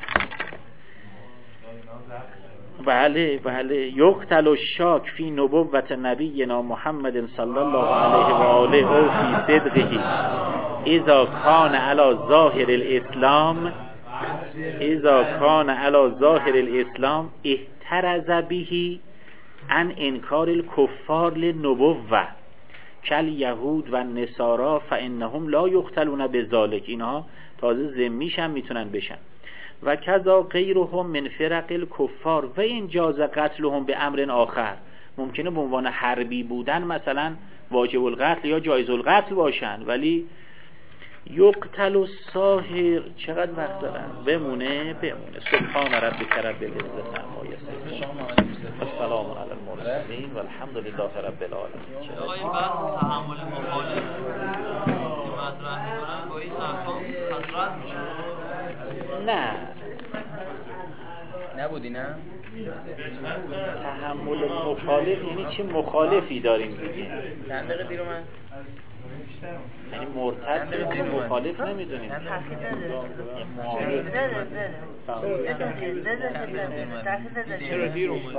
B: بله بله. یقتل الشاک فی نبوت نبینا محمد صلی الله علیه و آله او فی صدقه اذا کان علی ظاهر الاسلام اذا کان علی ظاهر الاسلام احترز به عن انکار الکفار للنبوة کل یهود و نصارا فانهم لا یقتلون بذالک. اینها تازه ذمیش هم میتونن بشن. و کذا غیرهم من فرق الکفار و این جاز قتلهم به امر آخر. ممکنه به عنوان حربی بودن مثلا واجب القتل یا جایز القتل باشن، ولی یقتل الساحر چقدر وقت دارن؟ بمونه بمونه. سبحان ربک رب العزة عما یصفون و سلام علی المرسلین و الحمد لله رب العالمین.
C: آقا این بحث تحمل مخالف که مطرح میکنن با این احکام حضرت میشه؟
B: نه
E: نبودی نه؟
B: تحمل مخالف یعنی چه مخالفی داریم دیگه؟
E: چند دقیقه دیر اومد؟
B: یعنی مرتد رو مخالف نمیدونیم، معارض.
C: چرا دیر اومد؟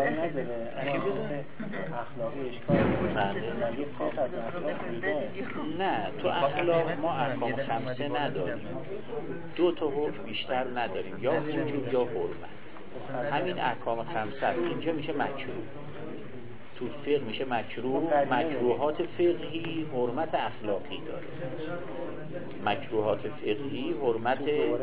B: نه تو اخلاق ما احکام خمسه نداریم، دو تا حکم بیشتر نداریم، یا وجوب یا حرمت. همین احکام خمسه است. اینجا میشه مکروه، تو فقه میشه مکروه. مکروهات فقهی حرمت اخلاقی داره. مکروهات فقهی حرمت،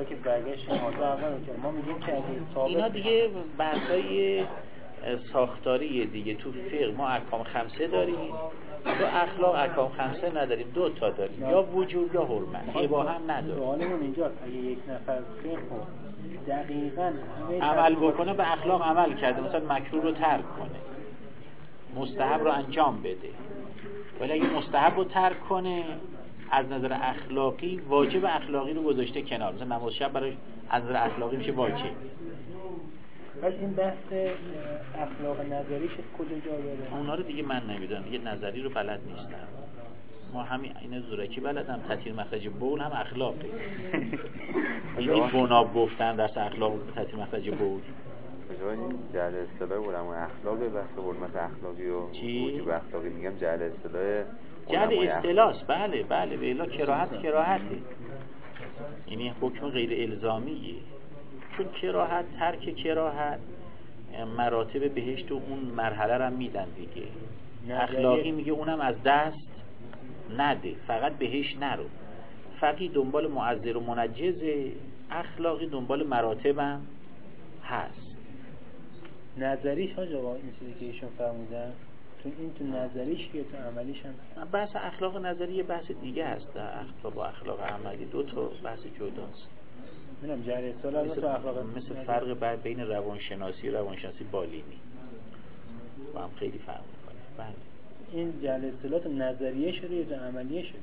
B: اینا دیگه بحثای ساختاری دیگه. تو فقه ما احکام خمسه داریم، تو اخلاق احکام خمسه نداریم، دو تا داریم، یا وجوب یا حرمت، یه با هم نداریم.
E: سوالمون اینجا اگه یک نفر فقه دقیقاً
B: عمل بکنه به اخلاق عمل کرده، مثلا مکروه رو ترک کنه، مستحب رو انجام بده، ولی اگه مستحب رو ترک کنه از نظر اخلاقی واجب اخلاقی رو گذاشته کنار، مثلا نماز شب برای از نظر اخلاقی میشه واجب.
E: ولی این بحث اخلاق نظریش کجا جا داره؟
B: اونا رو دیگه من نمیدونم، دیگه نظری رو بلد نیستم. ما همین این زورکی بلدم، تطهیر مخرج بول هم اخلاقی. این گناه گفتن درس اخلاق تطهیر مخرج بول.
F: این جعل اصطلاح علمای اخلاقه، بحث حرمت اخلاقی و وجوب اخلاقی میگم جعل اصطلاح
B: جعل اصطلاح بله بله به الا کراهت کراهته، یعنی حکم غیر الزامیه، چون کراهت ترک کراهت مراتب بهشت و اون مرحله رو میدن دیگه. اخلاقی میگه اونم از دست نده، فقط بهش نرو. فقی دنبال معذر و منجزه، اخلاقی دنبال مراتبم هست.
E: نظریش ها جواب این چیزی که ایشون فرمودن، تو این تو نظریش یا تو عملیش هم
B: بحث اخلاق نظری یه بحث دیگه هست، اخلاق با اخلاق عملی دو تا بحث جداست.
E: میدونم جعل اصطلاح مثل اخلاق
B: مثل فرق بر بین روانشناسی و روانشناسی بالینی با هم خیلی فرق میکنه. بله
E: این جعل اصطلاح تو نظریه شده یا تو عملیه شده؟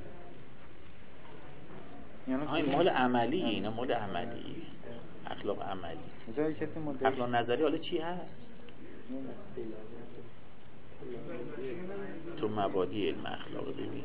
B: یعنی مال عملی، اینا مال عملی، اخلاق عملی. اخلاق نظری حالا چی هست؟ تو مبادی علم اخلاق ببین.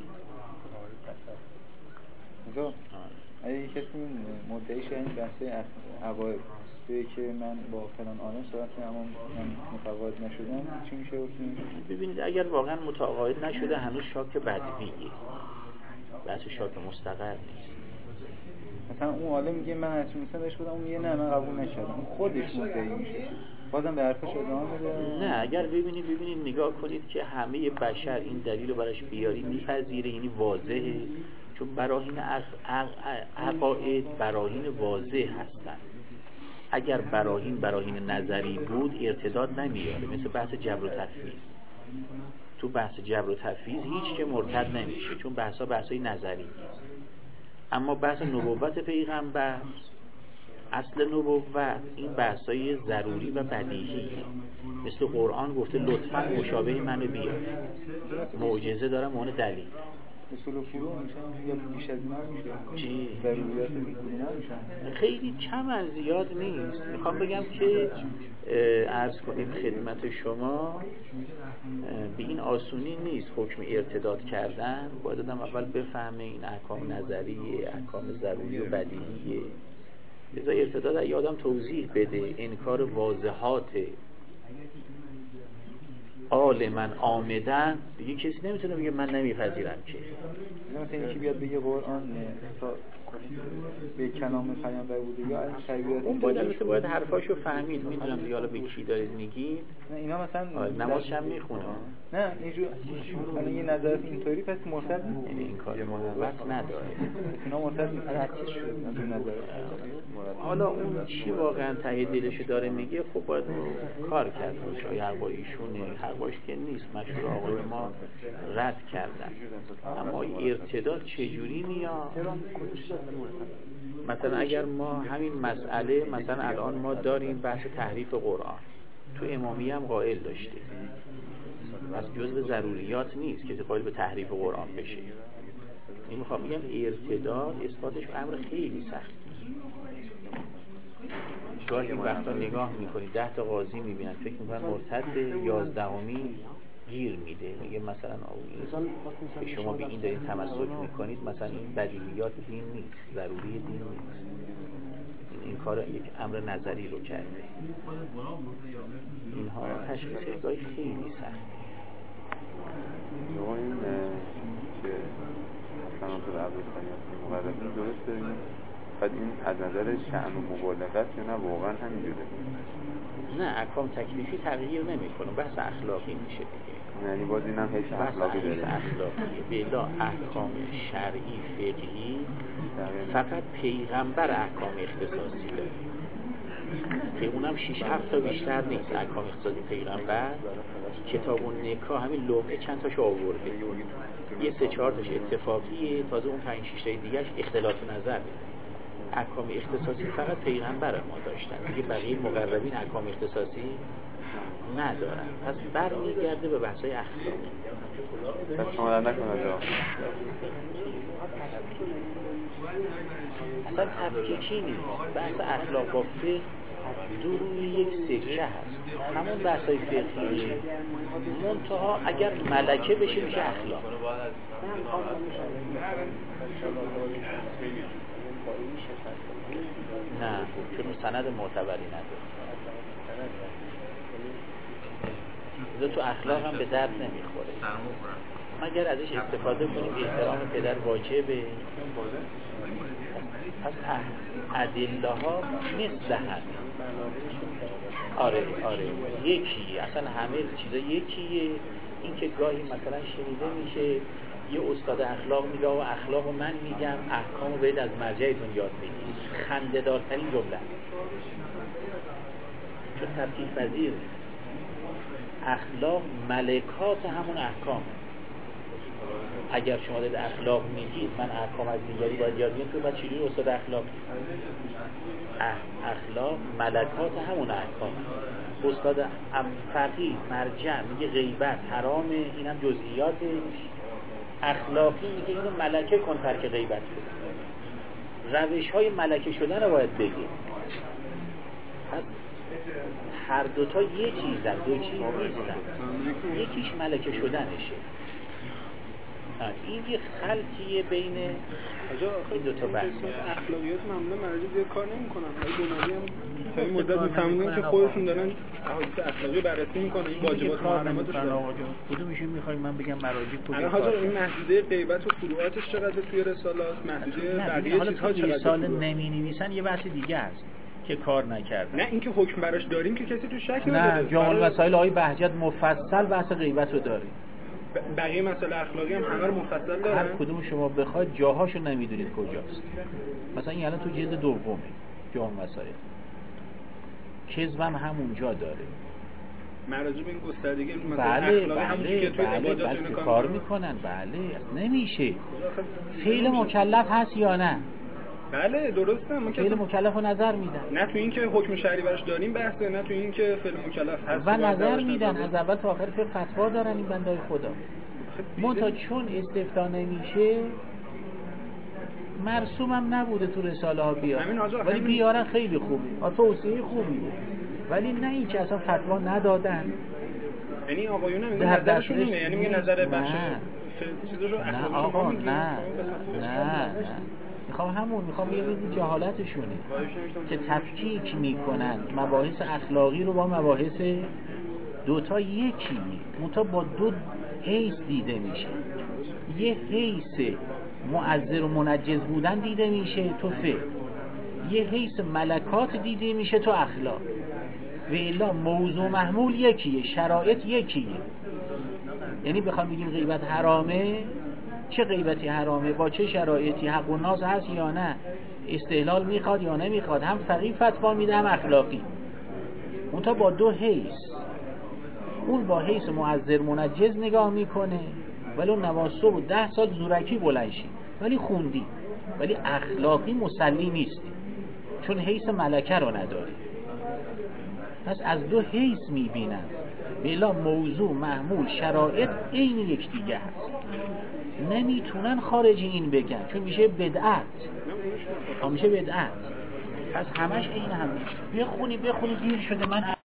G: مثلا اگه کسی مدعی شه این بحثه عقاید توی که من با فلان عالم صحبت کنم اما من متقاعد نشدم، چی میشه حکمش؟
B: ببینید اگر واقعا متقاعد نشده هنوز شاک بدویه، بحث شاک مستقر نیست.
G: مثلا اون عالم میگه من هرچی مثلا بهش بودم، اون میگه نه من قبول نشدم، خودش مدعی میشه، بازم به حرفش ادامه میده.
B: نه اگر ببینید ببینید نگاه کنید که همه بشر این دلیل رو براش بیاری میپذیره، یعنی واضحه، چون براهین عقاید براهین واضح هستن. اگر براهین براهین نظری بود ارتداد نمیاره، مثل بحث جبر و تفویض. تو بحث جبر و تفویض هیچ که مرتد نمیشه، چون بحثا بحثای نظری. اما بحث نبوت پیغمبر، اصل نبوت، این بحثای ضروری و بدیهیه. مثل قرآن گفته لطفاً مشابه منو بیار، معجزه دارم اون دلیل.
G: اصول فروع میشن یا بیش از اینا میشه؟
B: چی؟
G: ضروریات میشه؟
B: خیلی کم از زیاد نیست. میخوام بگم که عرض کنیم خدمت شما به این آسونی نیست حکم ارتداد کردن. باید آدم اول بفهمه این احکام نظریه، احکام ضروری و بدیهیه. لذا ارتداد اگه آدم توضیح بده، انکار واضحاته، آل من آمدن، دیگه کسی نمیتونه بگه من نمیپذیرم که.
G: مثلا اینکه بیاد بگه قرآن به کلام پیامبر بوده یا از تربیت
B: اون باید مثل باید حرفاشو فهمید. میدونم دیگه حالا به کی دارید میگید.
G: نه اینا مثلا
B: نمازش هم میخونه.
G: نه اینجور الان یه نظر اینطوری پس مرتد نیست،
B: یعنی این کار مروت نداره.
G: اینا مرتد نیست، چیز شده از اون نظر.
B: حالا اون چی واقعا ته دلشو داره میگه، خب باید کار کرد روش. یا حرفای ایشونه، حرفاش که نیست، مشهور آقای ما رد کردن. اما ارتداد چجوری میاد؟ مثلا اگر ما همین مسئله، مثلا الان ما داریم بحث تحریف قرآن، تو امامیه هم قائل داشته، از جزء ضروریات نیست که قائل به تحریف قرآن بشه. این میخوام بگم ارتداد اثباتش امر خیلی سخت. گاهی این وقتا نگاه میکنی ده تا قاضی میبینن فکر میکنن مرتد، یازدهمی گیر میده، میگه مثلا که شما به این دارید تمسک میکنید، مثلا این بدیهیات دین نیست، ضروری دین نیست، این کار یک امر نظری رو کرده. اینها تشخیص گاهی خیلی سخته.
F: نوع این که حسنات العبدالخانی مقربین درست داریم، بعد این از نظر شأن و مبالغت یا نه واقعا همینجوره؟
B: نه، احکام تکلیفی تغییر نمیکنه، بحث اخلاقی میشه دیگه.
F: یعنی باز این هم حیث اخلاقی داره.
B: بحث اخلاقیه. بلا احکام شرعی فقهی فقط پیغمبر احکام اختصاصی داره که اونم شیش هفت تا بیشتر نیست. احکام اختصاصی پیغمبر کتاب و نکاح همین لوحه چند تاش آورده، یه سه چهار تاش اتفاقیه، تازه اون پنج شش تای دیگه‌اش اختلاف نظر میده. احکام اختصاصی فقط پیغمبر ما داشتن، دیگه بقیه مقربین احکام اختصاصی ندارن. پس برمیگرده به بحث‌های اخلاقی.
F: پس شما نکنه جا
B: اصلا تفکیکی نیست. بحث اخلاق با فقه دو روی یک سکه هست. همون بحث‌های فقهی منتها اگر ملکه بشه میشه اخلاق. نه، چون سند معتبری نداره. تو اخلاق هم به درد نمیخوره مگر ازش استفاده کنیم. احترام پدر واجبه. پس ادله ها مثل هم. آره آره یکی، اصلا همه چیزا یکیه. این که گاهی مثلا شنیده میشه یه استاد اخلاق میگه و اخلاق و من میگم احکام رو باید از مرجعتون یاد بگیرید، خنده دارترین جمله، چون تفکیک پذیر. اخلاق ملکات همون احکام. اگر شما دارید اخلاق میگید من احکام از دیگری باید یاد بگیرم، تو بعد چجوری استاد اخلاق؟ اخلاق ملکات همون احکام. استاد فقیه مرجع میگه غیبت حرامه، اینم جزئیاته. اخلاقی میگه اینو ملکه کن ترک غیبت کن. روش های ملکه شدن رو باید بگیم. پس هر دوتا یه چیزن، دو چیز نیستن. یکیش ملکه شدنشه. این یه خلطیه بین این دوتا بحث.
H: اخلاقیات معمولا مراجع زیاد کار نمی‌کنن. ولی گناهی هم تا این مدت می‌فهمن که خودشون دارن احادیث اخلاقی بررسی می‌کنن، این واجبات و محرماتش رو.
B: کدومشون می‌خواید من بگم مراجع کجا؟
H: الان حاجا این محدوده غیبت و فروعاتش چقدر توی رسالات، محدوده بقیه چیزها چقدر؟
B: رساله نمی‌نویسن یه بحث دیگه است که کار نکردن.
H: نه اینکه حکم براش داریم که کسی تو شک نداره.
B: نه، جامع الوسائل آقای بهجت مفصل بحث غیبت رو داره.
H: بقیه مسائل اخلاقی هم همه رو مفصل داره.
B: هر کدوم شما بخواید جاهاشو نمیدونید کجاست. مثلا این الان تو جلد دومه جامع الوسائل، کذب هم همونجا داره.
H: مراجع به این گستردگی مثلا
B: بله
H: اخلاقی
B: بله
H: همون که تو عبادات
B: بله کار میکنن. بله نمیشه. فعل مکلف هست یا نه؟
H: بله درسته. ما
B: فعل مکلف رو نظر میدن.
H: نه تو این که حکم شرعی براش داریم بحثه، نه تو این که فعل مکلف هست
B: و نظر میدن. از اول تا آخر فقه فتوا دارن این بندای خدا. منتها چون استفتاء نمیشه مرسوم هم نبوده تو رساله ها بیارن، ولی بیارن خیلی خوبه، توصیه خوبیه، ولی نه این که اصلا فتوا ندادن.
H: یعنی آقایون هم نظرشون اینه، یعنی میگه نظر بخش چیزاشو
B: نه آقا نه نه نه میخوام همون میخوام یه بگی جهالتشونه که تفکیک میکنن مباحث اخلاقی رو با مباحث دوتا یکی، منتها با دو حیث دیده میشه. یه حیث معذر و منجز بودن دیده میشه تو فقه، یه حیث ملکات دیده میشه تو اخلاق. و الا موضوع محمول یکیه، شرایط یکیه. یعنی بخوام بگیم غیبت حرامه، چه غیبتی حرامه، با چه شرایطی، حق و ناز هست یا نه، استحلال میخواد یا نمیخواد، هم فقیه فتوا میده هم اخلاقی. اون تا با دو حیث، اون با حیث معذر منجز نگاه میکنه، ولی اون نواسط و ده سال زورکی بلنشی ولی خوندی، ولی اخلاقی مسلی نیستی چون حیث ملکه رو نداری. پس از دو حیث میبینن، بلا موضوع محمول شرایط عین یک دیگه هست، نمیتونن خارج این بگن چون میشه بدعت، میشه بدعت. پس همش عین هم. بخونی بخونی دیر شده من